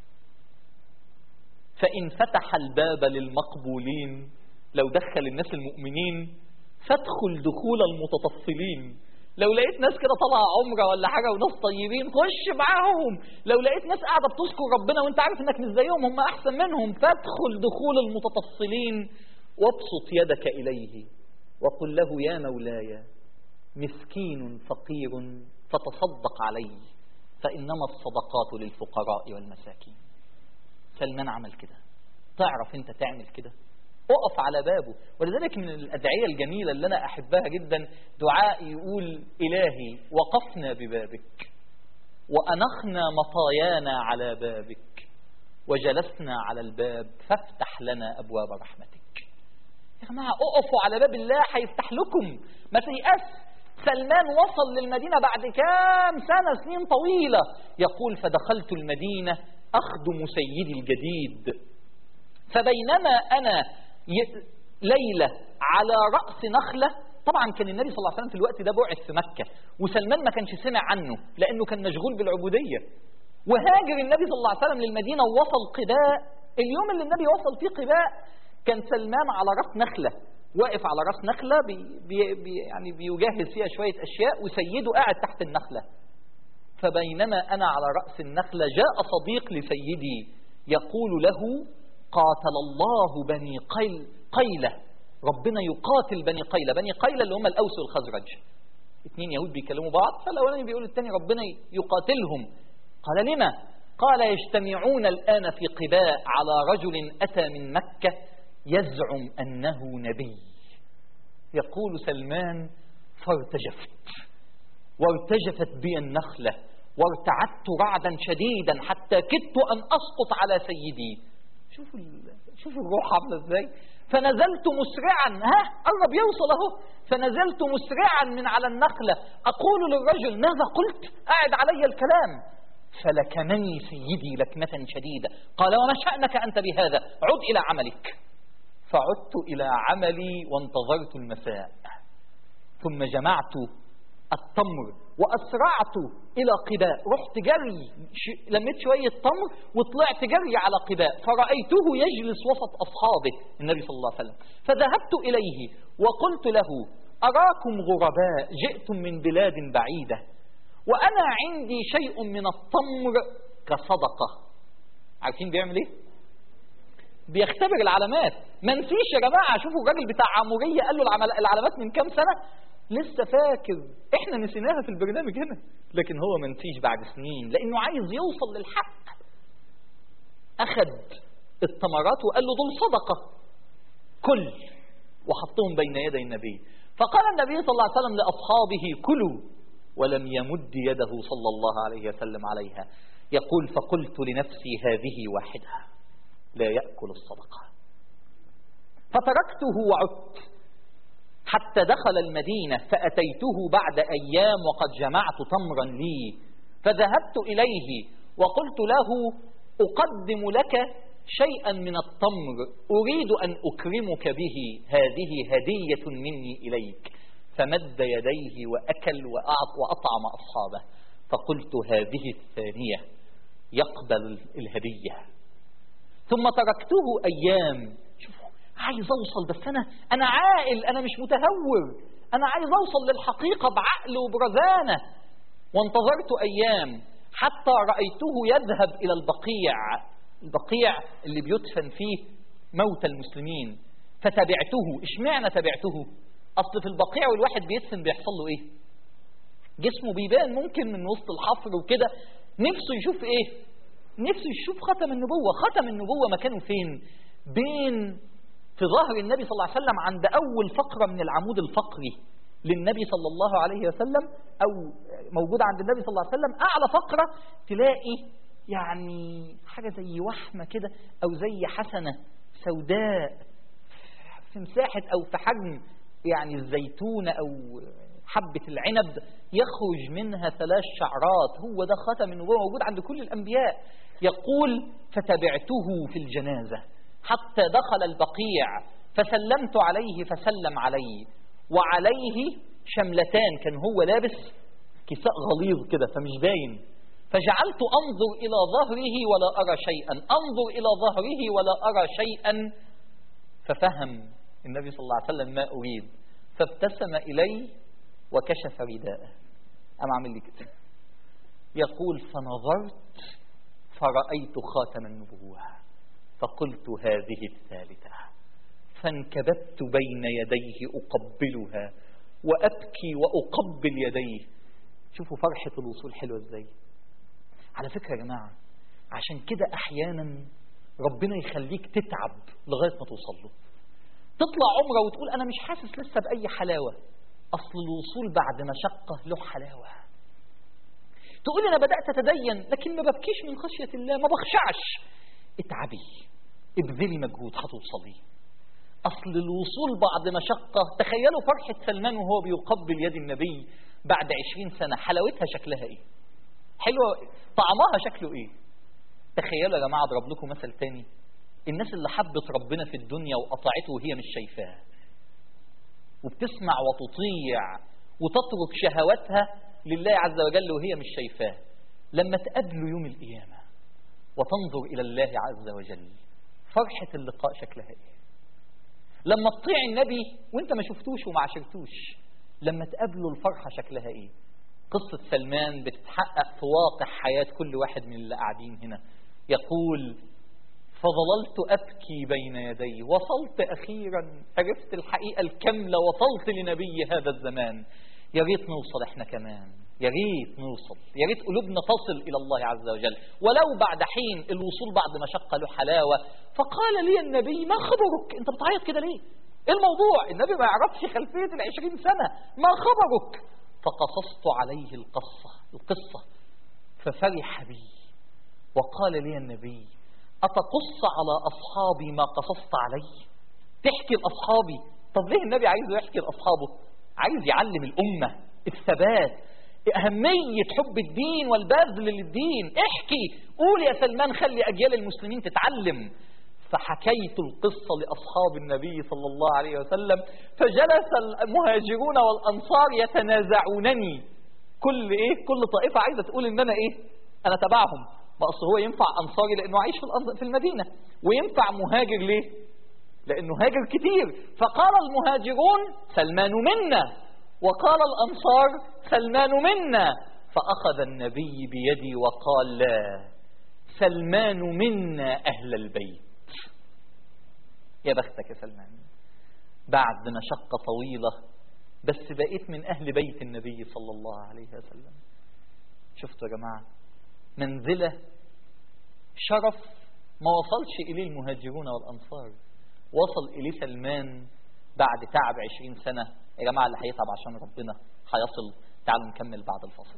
فإن فتح الباب للمقبولين، لو دخل الناس المؤمنين فادخل دخول المتطفلين. لو لقيت ناس كده طالعه عمره ولا حاجه وناس طيبين خش معاهم، لو لقيت ناس قاعده بتذكر ربنا وانت عارف انك مش زيهم هم احسن منهم فادخل دخول المتطفلين، وابسط يدك اليه وقل له يا مولاي مسكين فقير فتصدق عليه فانما الصدقات للفقراء والمساكين. سلمان عمل كده. تعرف انت تعمل كده؟ اقف على بابه. ولذلك من الأدعية الجميلة اللي أنا أحبها جدا دعاء يقول إلهي وقفنا ببابك وأنخنا مطايانا على بابك وجلسنا على الباب فافتح لنا أبواب رحمتك. يا جماعة اقفوا على باب الله هيفتح لكم، ما تيأس. سلمان وصل للمدينة بعد كام سنة، سنين طويلة، يقول فدخلت المدينة أخدم سيدي الجديد، فبينما أنا ليلة على رأس نخلة. طبعا كان النبي صلى الله عليه وسلم في الوقت ده بعث في مكة، وسلمان ما كانش سمع عنه لأنه كان مشغول بالعبودية، وهاجر النبي صلى الله عليه وسلم للمدينة ووصل قباء. اليوم اللي النبي وصل فيه قباء كان سلمان على رأس نخلة، واقف على رأس نخلة بي بي بي يعني بيجهز فيها شوية أشياء، وسيده قاعد تحت النخلة. فبينما أنا على رأس النخلة جاء صديق لسيدي يقول له قاتل الله بني قيل قيلة، ربنا يقاتل بني قيلة. بني قيلة اللي هم الأوس والخزرج، اثنين يهود بيكلموا بعض، فالأولاني بيقول الثاني ربنا يقاتلهم. قال لما؟ قال يجتمعون الآن في قباء على رجل أتى من مكة يزعم أنه نبي. يقول سلمان فارتجفت وارتجفت بي النخلة وارتعدت رعدا شديدا حتى كدت أن أسقط على سيدي. شوفوا شوفوا الروح عامله ازاي. فنزلت مسرعا، ها قرب يوصل اهو، فنزلت مسرعا من على النخله اقول للرجل ماذا قلت؟ قاعد علي الكلام. فلكمني سيدي لكمه شديده. قال وما شأنك انت بهذا؟ عد الى عملك. فعدت الى عملي وانتظرت المساء، ثم جمعت التمر وأسرعت إلى قباء. رحت جري، لميت شوية تمر وطلعت جري على قباء، فرأيته يجلس وسط أصحابه النبي صلى الله عليه وسلم. فذهبت إليه وقلت له أراكم غرباء جئتم من بلاد بعيدة وأنا عندي شيء من التمر كصدقة. عارفين بيعمل إيه؟ بيختبر العلامات. ما نسيش يا جماعة. شوفوا الراجل بتاع عمورية قال له العلامات من كام سنة، لسه فاكر. احنا نسيناها في البرنامج هنا، لكن هو ما نسيش بعد سنين لانه عايز يوصل للحق. اخذ التمرات وقال له دول صدقة كل، وحطهم بين يدي النبي. فقال النبي صلى الله عليه وسلم لاصحابه كلوا، ولم يمد يده صلى الله عليه وسلم عليها. يقول فقلت لنفسي هذه واحدة لا يأكل الصدقة، فتركته وعدت حتى دخل المدينة، فأتيته بعد أيام وقد جمعت تمرا لي، فذهبت إليه وقلت له أقدم لك شيئا من التمر أريد أن أكرمك به، هذه هدية مني إليك. فمد يديه وأكل وأطعم أصحابه. فقلت هذه الثانية يقبل الهدية. ثم تركته أيام. شوفوا عايز أوصل، بس أنا أنا عاقل، أنا مش متهور، أنا عايز أوصل للحقيقة بعقل وبرزانة. وانتظرت أيام حتى رأيته يذهب إلى البقيع، البقيع اللي بيدفن فيه موتى المسلمين. فتبعته. إشمعنى تبعته؟ أصل في البقيع والواحد بيدفن بيحصل له إيه؟ جسمه بيبان ممكن من وسط الحفر وكده، نفسه يشوف إيه؟ نفسه يشوف ختم النبوة. ختم النبوة مكانه فين؟ بين في ظهر النبي صلى الله عليه وسلم عند أول فقرة من العمود الفقري للنبي صلى الله عليه وسلم، أو موجودة عند النبي صلى الله عليه وسلم أعلى فقرة، تلاقي يعني حاجة زي وحمة كده أو زي حسنة سوداء في مساحة أو في حجم يعني الزيتونة أو حبة العنب، يخرج منها ثلاث شعرات. هو ده ختم النبوة موجود عند كل الأنبياء. يقول فتبعته في الجنازة حتى دخل البقيع فسلمت عليه فسلم علي، وعليه شملتان، كان هو لابس كساء غليظ كده فمش باين. فجعلت أنظر إلى ظهره ولا أرى شيئا، أنظر إلى ظهره ولا أرى شيئا. ففهم النبي صلى الله عليه وسلم ما أريد، فابتسم إلي وكشف رداءه. أم عامل لي كده، يقول فنظرت فرأيت خاتم النبوة فقلت هذه الثالثة، فانكبت بين يديه أقبلها وأبكي وأقبل يديه. شوفوا فرحة الوصول حلوة ازاي. على فكرة يا جماعة، عشان كده أحيانا ربنا يخليك تتعب لغاية ما توصل له. تطلع عمره وتقول أنا مش حاسس لسه بأي حلاوة، أصل الوصول بعد مشقة له حلاوة. تقول أنا بدأت أتدين لكن ما ببكيش من خشية الله، ما بخشعش. اتعبي، ابذلي مجهود هتوصلي. أصل الوصول بعد مشقة، تخيلوا فرحة سلمان وهو بيقبل يد النبي بعد عشرين سنة، حلاوتها شكلها إيه؟ حلوة، طعمها شكله إيه؟ تخيلوا يا جماعة، أضرب لكم مثل تاني. الناس اللي حبت ربنا في الدنيا وقطعته وهي مش شايفاه، وبتسمع وتطيع وتترك شهواتها لله عز وجل وهي مش شايفاه، لما تقابله يوم القيامة وتنظر إلى الله عز وجل، فرحة اللقاء شكلها إيه؟ لما تطيع النبي وانت ما شفتوش وما عشرتوش، لما تقابله الفرحة شكلها إيه؟ قصة سلمان بتتحقق في واقع حياة كل واحد من اللي قاعدين هنا. يقول فظللت أبكي بين يديه، وصلت أخيرا، عرفت الحقيقة الكاملة، وصلت لنبي هذا الزمان. يا ريت نوصل احنا كمان، يا ريت نوصل، يا ريت قلوبنا تصل إلى الله عز وجل ولو بعد حين. الوصول بعد مشقة له حلاوة. فقال لي النبي ما خبرك؟ انت بتعيط كده ليه؟ ايه الموضوع؟ النبي ما يعرفش خلفية العشرين سنة. ما خبرك؟ فقصصت عليه القصة القصة ففرح بي وقال لي النبي أتقص على أصحابي ما قصصت علي؟ تحكي لأصحابي؟ طب ليه النبي عايزه يحكي لأصحابه؟ عايز يعلم الأمة الثبات، أهمية حب الدين والبذل للدين. احكي، قول يا سلمان، خلي أجيال المسلمين تتعلم. فحكيت القصة لأصحاب النبي صلى الله عليه وسلم، فجلس المهاجرون والأنصار يتنازعونني. كل إيه؟ كل طائفة عايزة تقول إن أنا إيه؟ أنا تبعهم. ما أصل هو ينفع أنصاري لأنه عايش في المدينة، وينفع مهاجر ليه؟ لأنه هاجر كتير. فقال المهاجرون سلمان منا، وقال الأنصار سلمان منا. فأخذ النبي بيدي وقال لا، سلمان منا أهل البيت. يا بختك يا سلمان، بعد مشقة طويلة بس بقيت من أهل بيت النبي صلى الله عليه وسلم. شفتوا يا جماعة، منزلة شرف ما وصلش إليه المهاجرون والأنصار، وصل إليه سلمان بعد تعب عشرين سنة. يا جماعة اللي هيتعب عشان ربنا هيصل. تعالوا نكمل بعد الفصل.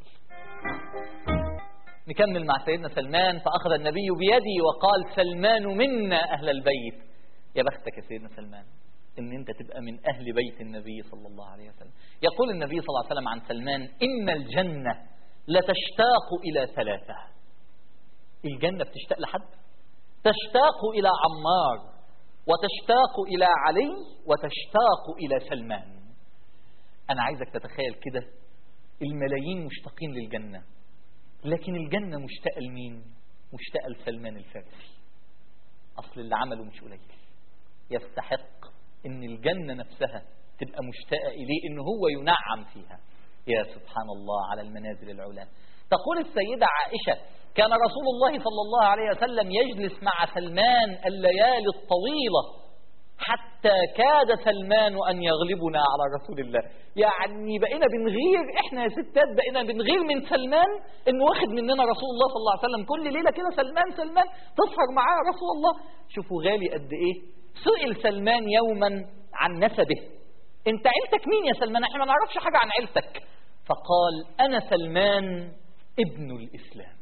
نكمل مع سيدنا سلمان. فأخذ النبي بيدي وقال سلمان منا أهل البيت. يا بختك يا سيدنا سلمان إن أنت تبقى من أهل بيت النبي صلى الله عليه وسلم. يقول النبي صلى الله عليه وسلم عن سلمان إن الجنة لتشتاق إلى ثلاثة. الجنة بتشتاق لحد؟ تشتاق إلى عمار، وتشتاق إلى علي، وتشتاق إلى سلمان. أنا عايزك تتخيل كده، الملايين مشتاقين للجنة، لكن الجنة مشتاقة لمين؟ مشتاقة لسلمان الفارسي. أصل اللي عمله مش قليل، يستحق إن الجنة نفسها تبقى مشتاقة إليه، إن هو ينعم فيها. يا سبحان الله على المنازل العلا. تقول السيدة عائشة كان رسول الله صلى الله عليه وسلم يجلس مع سلمان الليالي الطويلة حتى كاد سلمان أن يغلبنا على رسول الله. يعني بقينا بنغير، إحنا يا ستات بقينا بنغير من سلمان إنه واخد مننا رسول الله صلى الله عليه وسلم. كل ليلة كده سلمان سلمان تسهر معاه رسول الله. شوفوا غالي قد إيه. سئل سلمان يوما عن نسبه، أنت عيلتك مين يا سلمان؟ إحنا ما نعرفش حاجة عن عيلتك. فقال أنا سلمان ابن الإسلام.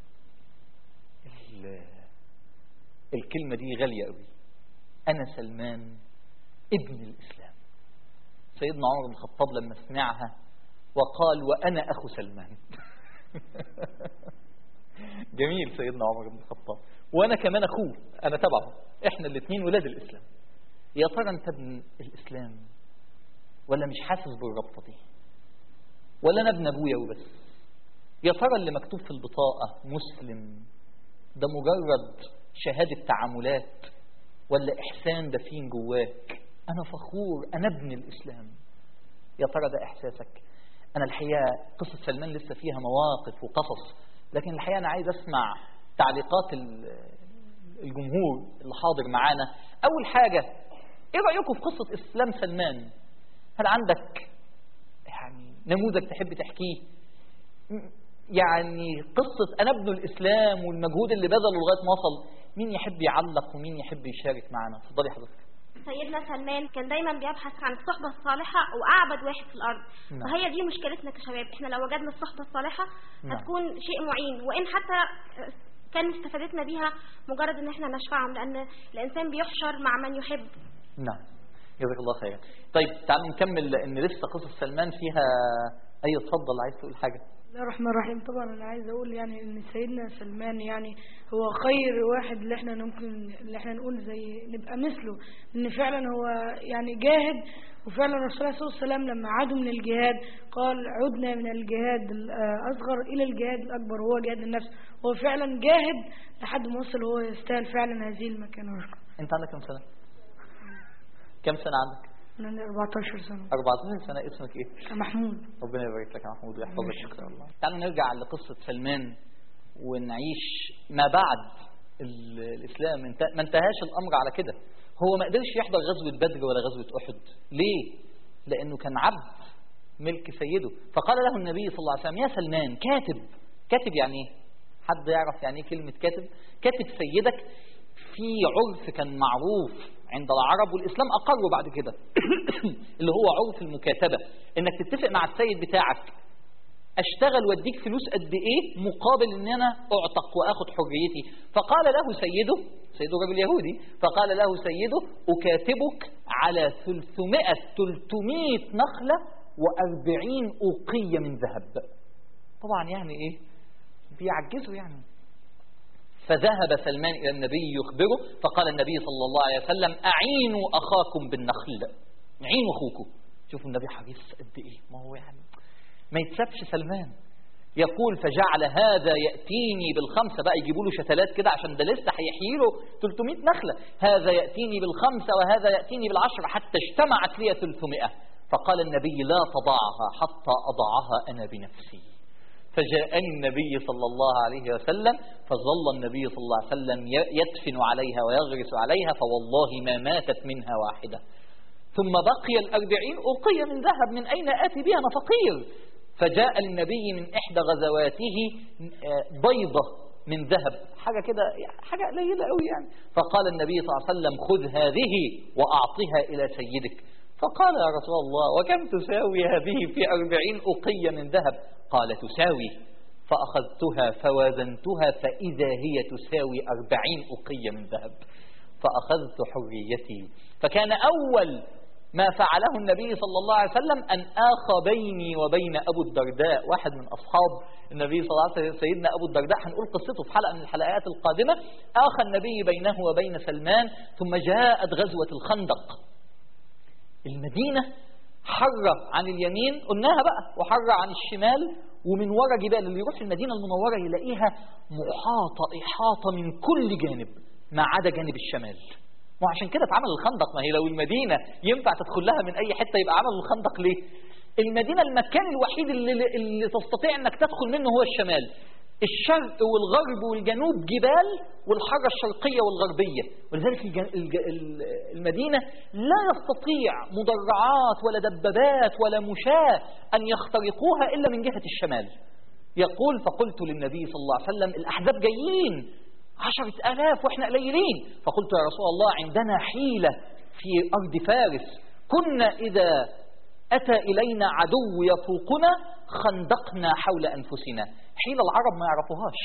الكلمة دي غالية قوي، أنا سلمان ابن الإسلام. سيدنا عمر بن الخطاب لما سمعها وقال وأنا أخو سلمان. جميل سيدنا عمر بن الخطاب، وأنا كمان أخوه، أنا تبعه، إحنا الاثنين ولاد الإسلام. يا ترى أنت ابن الإسلام ولا مش حاسس بالربطة دي؟ ولا أنا ابن أبويا وبس؟ يا ترى اللي مكتوب في البطاقة مسلم ده مجرد شهادة تعاملات ولا إحسان دفين جواك؟ أنا فخور، أنا ابن الإسلام. يا ترى ده إحساسك؟ أنا الحقيقة قصة سلمان لسه فيها مواقف وقصص، لكن الحقيقة أنا عايز أسمع تعليقات الجمهور اللي حاضر معانا. أول حاجة، إيه رأيكم في قصة إسلام سلمان؟ هل عندك يعني نموذج تحب تحكيه؟ يعني قصة أنا ابن الإسلام والمجهود اللي بذله لغاية ما وصل، مين يحب يعلق ومين يحب يشارك معنا؟ اتفضلي حضرتك. سيدنا سلمان كان دايما بيبحث عن الصحبة الصالحة وأعبد واحد في الأرض. نعم. وهي دي مشكلتنا كشباب، احنا لو وجدنا الصحبة الصالحة نعم. هتكون شيء معين، وإن حتى كان استفادتنا بيها مجرد ان احنا نشفعهم، لأن الإنسان بيحشر مع من يحب. نعم، جزاك الله خير. طيب تعالوا نكمل لأن لسه قصص سلمان فيها. أي اتفضل، عايز تقول حاجة؟ بسم الله الرحمن الرحيم. طبعا انا عايز اقول يعني ان سيدنا سلمان يعني هو خير واحد اللي احنا ممكن اللي احنا نقول زي نبقى مثله، ان فعلا هو يعني جاهد. وفعلا الرسول صلى الله عليه وسلم لما عادوا من الجهاد قال عدنا من الجهاد الاصغر الى الجهاد الاكبر، هو جهاد النفس. هو فعلا جاهد لحد ما وصل، هو يستاهل فعلا هذه المكانه. انت عندك كم سنة؟ كم سنة عندك؟ أنا عندي أربعتاشر سنة. أربعتاشر سنة. اسمك إيه؟ محمود. ربنا يبارك لك يا محمود ويحفظك إن شاء الله. تعالوا نرجع لقصة سلمان ونعيش ما بعد الإسلام. ما انتهاش الأمر على كده. هو ما قدرش يحضر غزوة بدر ولا غزوة أحد. ليه؟ لأنه كان عبد ملك سيده. فقال له النبي صلى الله عليه وسلم: يا سلمان، كاتب. كاتب يعني إيه؟ حد يعرف يعني إيه كلمة كاتب؟ كاتب سيدك. في عرف كان معروف عند العرب والإسلام أقره بعد كده اللي هو عرف المكاتبة، إنك تتفق مع السيد بتاعك أشتغل واديك فلوس قد إيه مقابل إن أنا أعتق وأخذ حريتي. فقال له سيده، سيده رجل يهودي، فقال له سيده: أكاتبك على ثلاثمائة ثلاثمائة نخلة وأربعين أوقية من ذهب. طبعا يعني إيه؟ بيعجزوا يعني. فذهب سلمان إلى النبي يخبره، فقال النبي صلى الله عليه وسلم: أعينوا أخاكم بالنخل. عينوا أخوكم. شوفوا النبي حريص قد إيه. ما هو يعني ما يتسابش سلمان. يقول: فجعل هذا يأتيني بالخمسة. بقى يجيبوا له شتلات كده عشان ده لسه هيحيي له ثلاثمائة نخلة. هذا يأتيني بالخمسة وهذا يأتيني بالعشرة حتى اجتمعت لي ثلاثمائة. فقال النبي: لا تضعها حتى أضعها أنا بنفسي. فجاءني النبي صلى الله عليه وسلم، فظل النبي صلى الله عليه وسلم يدفن عليها ويغرس عليها، فوالله ما ماتت منها واحدة. ثم بقي الأربعين أوقية من ذهب، من أين آتي بها؟ أنا فقير. فجاء النبي من إحدى غزواته بيضة من ذهب، حاجة كده حاجة قليلة قوي يعني. فقال النبي صلى الله عليه وسلم: خذ هذه وأعطها إلى سيدك. فقال: يا رسول الله، وكم تساوي هذه في أربعين أوقية من ذهب؟ قال: تساوي. فأخذتها فوازنتها فإذا هي تساوي أربعين أوقية من ذهب. فأخذت حريتي. فكان أول ما فعله النبي صلى الله عليه وسلم أن آخى بيني وبين أبو الدرداء، واحد من أصحاب النبي صلى الله عليه وسلم، سيدنا أبو الدرداء. هنقول قصته في حلقة من الحلقات القادمة. آخى النبي بينه وبين سلمان. ثم جاءت غزوة الخندق. المدينة حرة عن اليمين، قلناها بقى، وحرة عن الشمال، ومن وراء جبال. اللي يروح المدينة المنورة يلاقيها محاطة إحاطة من كل جانب ما عدا جانب الشمال. وعشان كده اتعمل الخندق. ما هي لو المدينة ينفع تدخل لها من أي حتة يبقى عمل الخندق ليه؟ المدينة المكان الوحيد اللي, اللي تستطيع أنك تدخل منه هو الشمال. الشرق والغرب والجنوب جبال، والحارة الشرقية والغربية. ولذلك المدينة لا يستطيع مدرعات ولا دبابات ولا مشاة أن يخترقوها إلا من جهة الشمال. يقول: فقلت للنبي صلى الله عليه وسلم: الأحزاب جايين عشرة آلاف وإحنا قليلين. فقلت: يا رسول الله، عندنا حيلة في أرض فارس، كنا إذا أتى إلينا عدو يفوقنا خندقنا حول أنفسنا. حيلة العرب ما يعرفوهاش.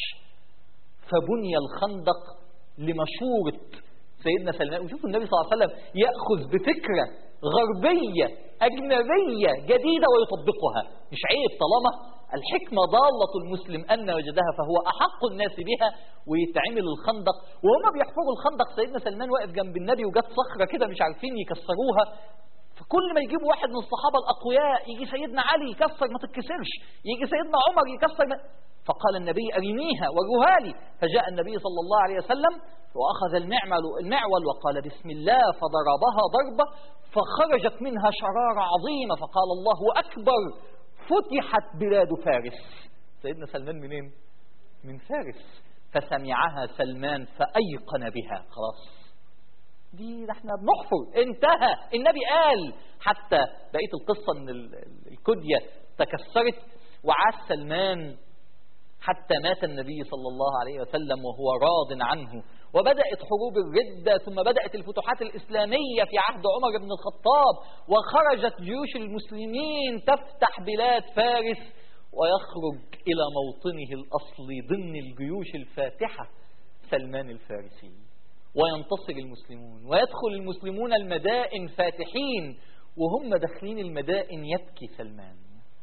فبني الخندق لمشورة سيدنا سلمان. وشوفوا النبي صلى الله عليه وسلم يأخذ بفكرة غربية أجنبية جديدة ويطبقها. مش عيب طالما الحكمة ضالة المسلم أن وجدها فهو أحق الناس بها. ويتعمل الخندق. وهم بيحفروا الخندق سيدنا سلمان واقف جنب النبي، وجت صخرة كده مش عارفين يكسروها. فكل ما يجيبوا واحد من الصحابة الأقوياء يجي سيدنا علي يكسر ما تتكسرش، يجي سيدنا عمر يكسر ما... فقال النبي أرنيها وروها لي. فجاء النبي صلى الله عليه وسلم وأخذ المعمل المعول وقال بسم الله فضربها ضربة فخرجت منها شرارة عظيمة فقال الله أكبر فتحت بلاد فارس. سيدنا سلمان منين؟ من فارس. فسمعها سلمان فأيقن بها. خلاص دي احنا بنحفر، انتهى. النبي قال حتى بقية القصة ان الكدية تكسرت وعاش سلمان حتى مات النبي صلى الله عليه وسلم وهو راض عنه. وبدأت حروب الردة ثم بدأت الفتوحات الإسلامية في عهد عمر بن الخطاب، وخرجت جيوش المسلمين تفتح بلاد فارس ويخرج إلى موطنه الأصلي ضمن الجيوش الفاتحة سلمان الفارسي، وينتصر المسلمون ويدخل المسلمون المدائن فاتحين، وهم داخلين المدائن يبكي سلمان.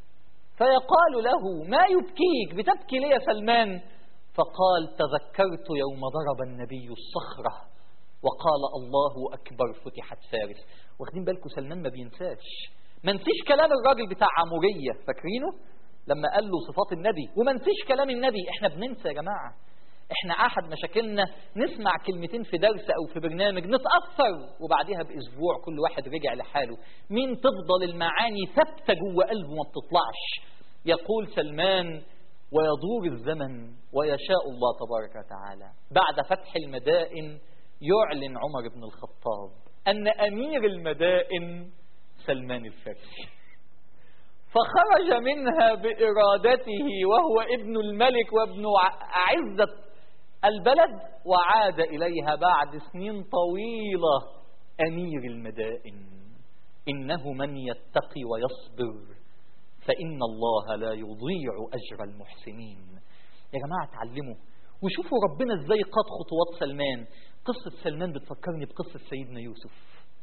فيقال له ما يبكيك؟ بتبكي ليه يا سلمان؟ فقال تذكرت يوم ضرب النبي الصخرة وقال الله أكبر فتحت فارس. واخدين بالكم سلمان ما بينساش، ما نسيش كلام الراجل بتاع عمورية، فاكرينه لما قال له صفات النبي؟ وما نسيش كلام النبي. احنا بننسى يا جماعة، احنا احد مشاكلنا نسمع كلمتين في درس او في برنامج نتأثر وبعدها باسبوع كل واحد رجع لحاله. مين تفضل المعاني ثابتة جوه قلبه ما بتطلعش. يقول سلمان ويدور الزمن ويشاء الله تبارك وتعالى بعد فتح المدائن يعلن عمر بن الخطاب أن أمير المدائن سلمان الفارسي، فخرج منها بإرادته وهو ابن الملك وابن أعزة البلد، وعاد إليها بعد سنين طويلة أمير المدائن. إنه من يتقي ويصبر فإن الله لا يضيع أجر المحسنين. يا جماعة تعلموا وشوفوا ربنا ازاي قاد خطوات سلمان. قصة سلمان بتفكرني بقصة سيدنا يوسف.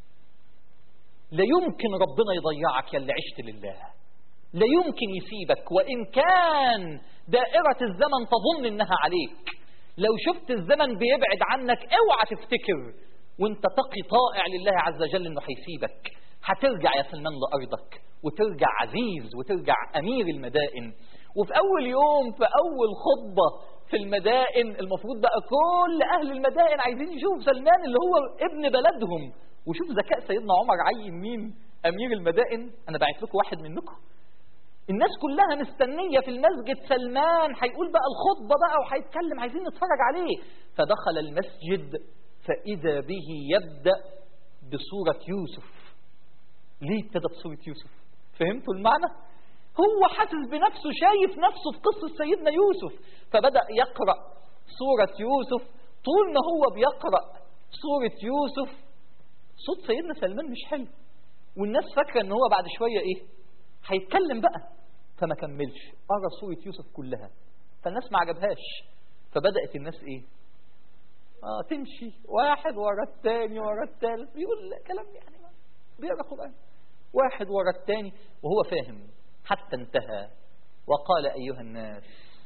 لا يمكن ربنا يضيعك يا اللي عشت لله، لا يمكن يسيبك وإن كان دائرة الزمن تظن إنها عليك. لو شفت الزمن بيبعد عنك اوعى تفتكر وانت تقي طائع لله عز وجل انه هيسيبك. هترجع يا سلمان لأرضك وترجع عزيز وترجع أمير المدائن. وفي أول يوم في أول خطبة في المدائن المفروض بقى كل أهل المدائن عايزين يشوفوا سلمان اللي هو ابن بلدهم. وشوف ذكاء سيدنا عمر عين مين أمير المدائن. أنا بعت لكم واحد منكم. الناس كلها مستنية في المسجد سلمان هيقول بقى الخطبة بقى وهيتكلم، عايزين نتفرج عليه. فدخل المسجد فإذا به يبدأ بصورة يوسف. ليه ابتدى بصورة يوسف؟ فهمتوا المعنى؟ هو حاسس بنفسه، شايف نفسه في قصة سيدنا يوسف، فبدأ يقرأ سورة يوسف. طول ما هو بيقرأ سورة يوسف صوت سيدنا سلمان مش حلو، والناس فاكرة ان هو بعد شوية ايه هيتكلم بقى، فما كملش قرأ سورة يوسف كلها. فالناس ما عجبهاش، فبدأت الناس ايه اه تمشي واحد ورا الثاني ورا الثالث بيقول كلام يعني بيقرأ قرآن واحد ورا الثاني وهو فاهم، حتى انتهى وقال أيها الناس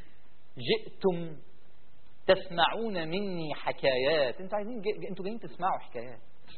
جئتم تسمعون مني حكايات. انتوا عايزين جي... انتوا جايين تسمعوا حكايات.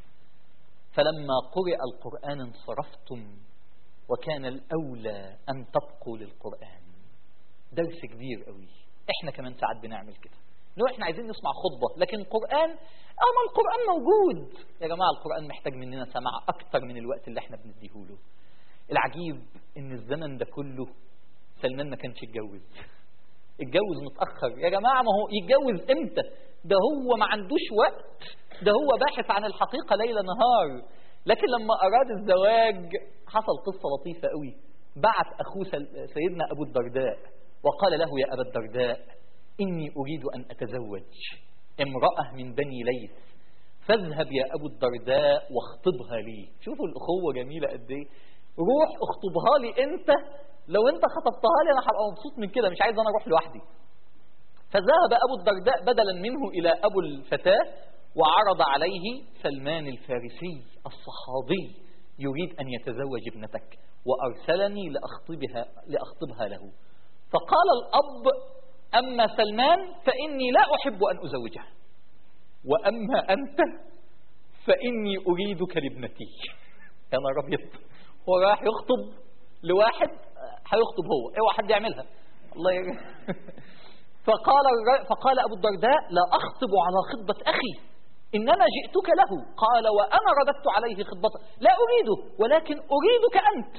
فلما قرئ القرآن انصرفتم وكان الأولى أن تبقوا للقرآن. درس كبير قوي. احنا كمان ساعات بنعمل كده، لو احنا عايزين نسمع خطبة لكن القرآن اما القرآن موجود. يا جماعة القرآن محتاج مننا سماع اكتر من الوقت اللي احنا بنديهوله. العجيب ان الزمن ده كله سلمان ما كانش يتجوز. اتجوز متأخر يا جماعة. ما هو يتجوز امتى؟ ده هو ما عندوش وقت، ده هو باحث عن الحقيقة ليل نهار. لكن لما اراد الزواج حصل قصة لطيفة قوي. بعت اخوه سيدنا ابو الدرداء وقال له يا ابا الدرداء إني أريد أن أتزوج امرأة من بني ليث، فاذهب يا أبو الدرداء واخطبها لي. شوفوا الأخوة جميلة قد إيه. روح اخطبها لي أنت، لو أنت خطبتها لي أنا هبقى مبسوط من كده، مش عايز أنا أروح لوحدي. فذهب أبو الدرداء بدلا منه إلى أبو الفتاة وعرض عليه سلمان الفارسي الصحابي يريد أن يتزوج ابنتك وأرسلني لأخطبها, لأخطبها له. فقال الأب أما سلمان فإني لا أحب أن أزوجها، وأما أنت فإني أريدك لابنتي. يا نهار ابيض، هو رايح يخطب لواحد هيخطب هو، اوعى حد يعملها الله ي... فقال فقال ابو الدرداء لا اخطب على خطبه اخي انما جئتك له. قال وانا رددت عليه خطبته، لا اريده ولكن اريدك انت.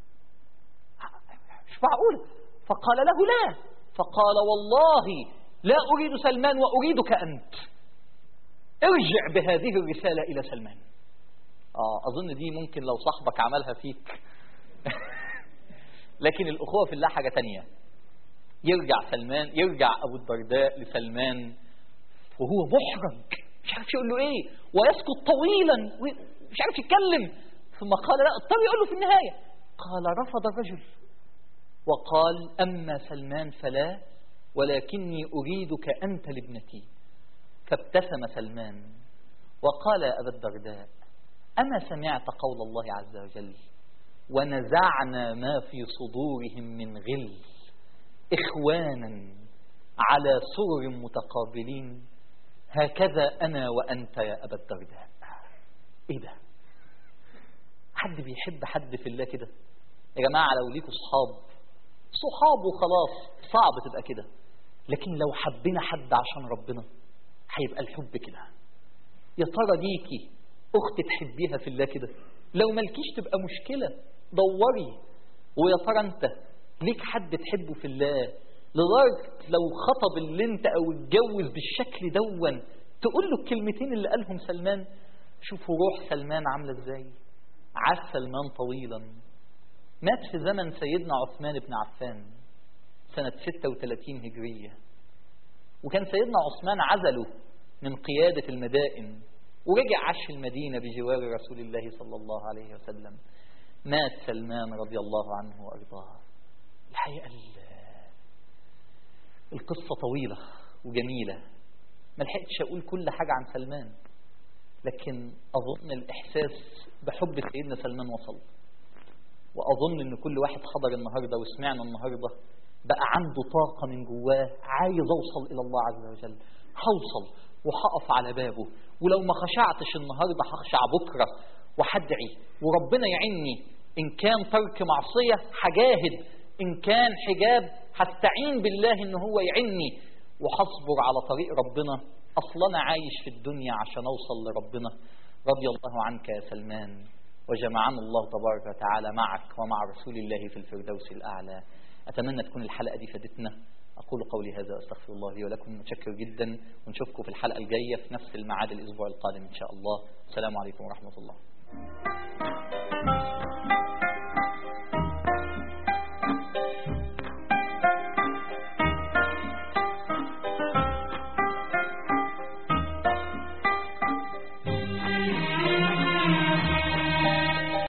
مش معقول. فقال له لا، فقال والله لا اريد سلمان واريدك انت، ارجع بهذه الرساله الى سلمان. اه اظن دي ممكن لو صاحبك عملها فيك لكن الاخوه في الله حاجه تانية. يرجع سلمان، يرجع ابو الدرداء لسلمان وهو محرج مش عارف يقول له ايه، ويسكت طويلا مش عارف يتكلم. ثم قال لا اضطر يقول له في النهايه. قال رفض الرجل وقال اما سلمان فلا، ولكني اريدك انت لابنتي. فابتسم سلمان وقال يا ابا الدرداء اما سمعت قول الله عز وجل ونزعنا ما في صدورهم من غل إخوانا على سرر متقابلين هكذا أنا وأنت يا أبا الدرداء. إيه ده؟ حد بيحب حد في الله كده؟ يا جماعة لو ليكوا صحاب صحاب وخلاص صعب تبقى كده، لكن لو حبينا حد عشان ربنا هيبقى الحب كده. يا ترى ليكي أخت تحبيها في الله كده؟ لو ملكيش تبقى مشكلة، دوري. ويا ترى أنت ليك حد تحبه في الله لدرجة لو خطب اللي انت او اتجوز بالشكل دون تقول له الكلمتين اللي قالهم سلمان؟ شوفوا روح سلمان عاملة ازاي. عاش سلمان طويلا، مات في زمن سيدنا عثمان بن عفان سنة ستة وثلاثين هجرية، وكان سيدنا عثمان عزله من قيادة المدائن ورجع عاش المدينة بجوار رسول الله صلى الله عليه وسلم. مات سلمان رضي الله عنه وارضاه. الحقيقة القصة طويلة وجميلة، ما لحقتش أقول كل حاجة عن سلمان، لكن أظن الإحساس بحب سيدنا سلمان وصل، وأظن أن كل واحد حضر النهاردة وسمعنا النهاردة بقى عنده طاقة من جواه عايز أوصل إلى الله عز وجل. هوصل وهقف على بابه، ولو ما خشعتش النهاردة هخشع بكرة وهدعي وربنا يعيني. إن كان ترك معصية هجاهد، إن كان حجاب هستعين بالله إن هو يعيني، وحصبر على طريق ربنا. أصلا عايش في الدنيا عشان أوصل لربنا. رضي الله عنك يا سلمان، وجمعنا الله تبارك وتعالى معك ومع رسول الله في الفردوس الأعلى. أتمنى تكون الحلقة دي فادتنا. أقول قولي هذا وأستغفر الله لي ولكم، متشكر جدا، ونشوفكم في الحلقة الجاية في نفس الميعاد الأسبوع القادم إن شاء الله. السلام عليكم ورحمة الله.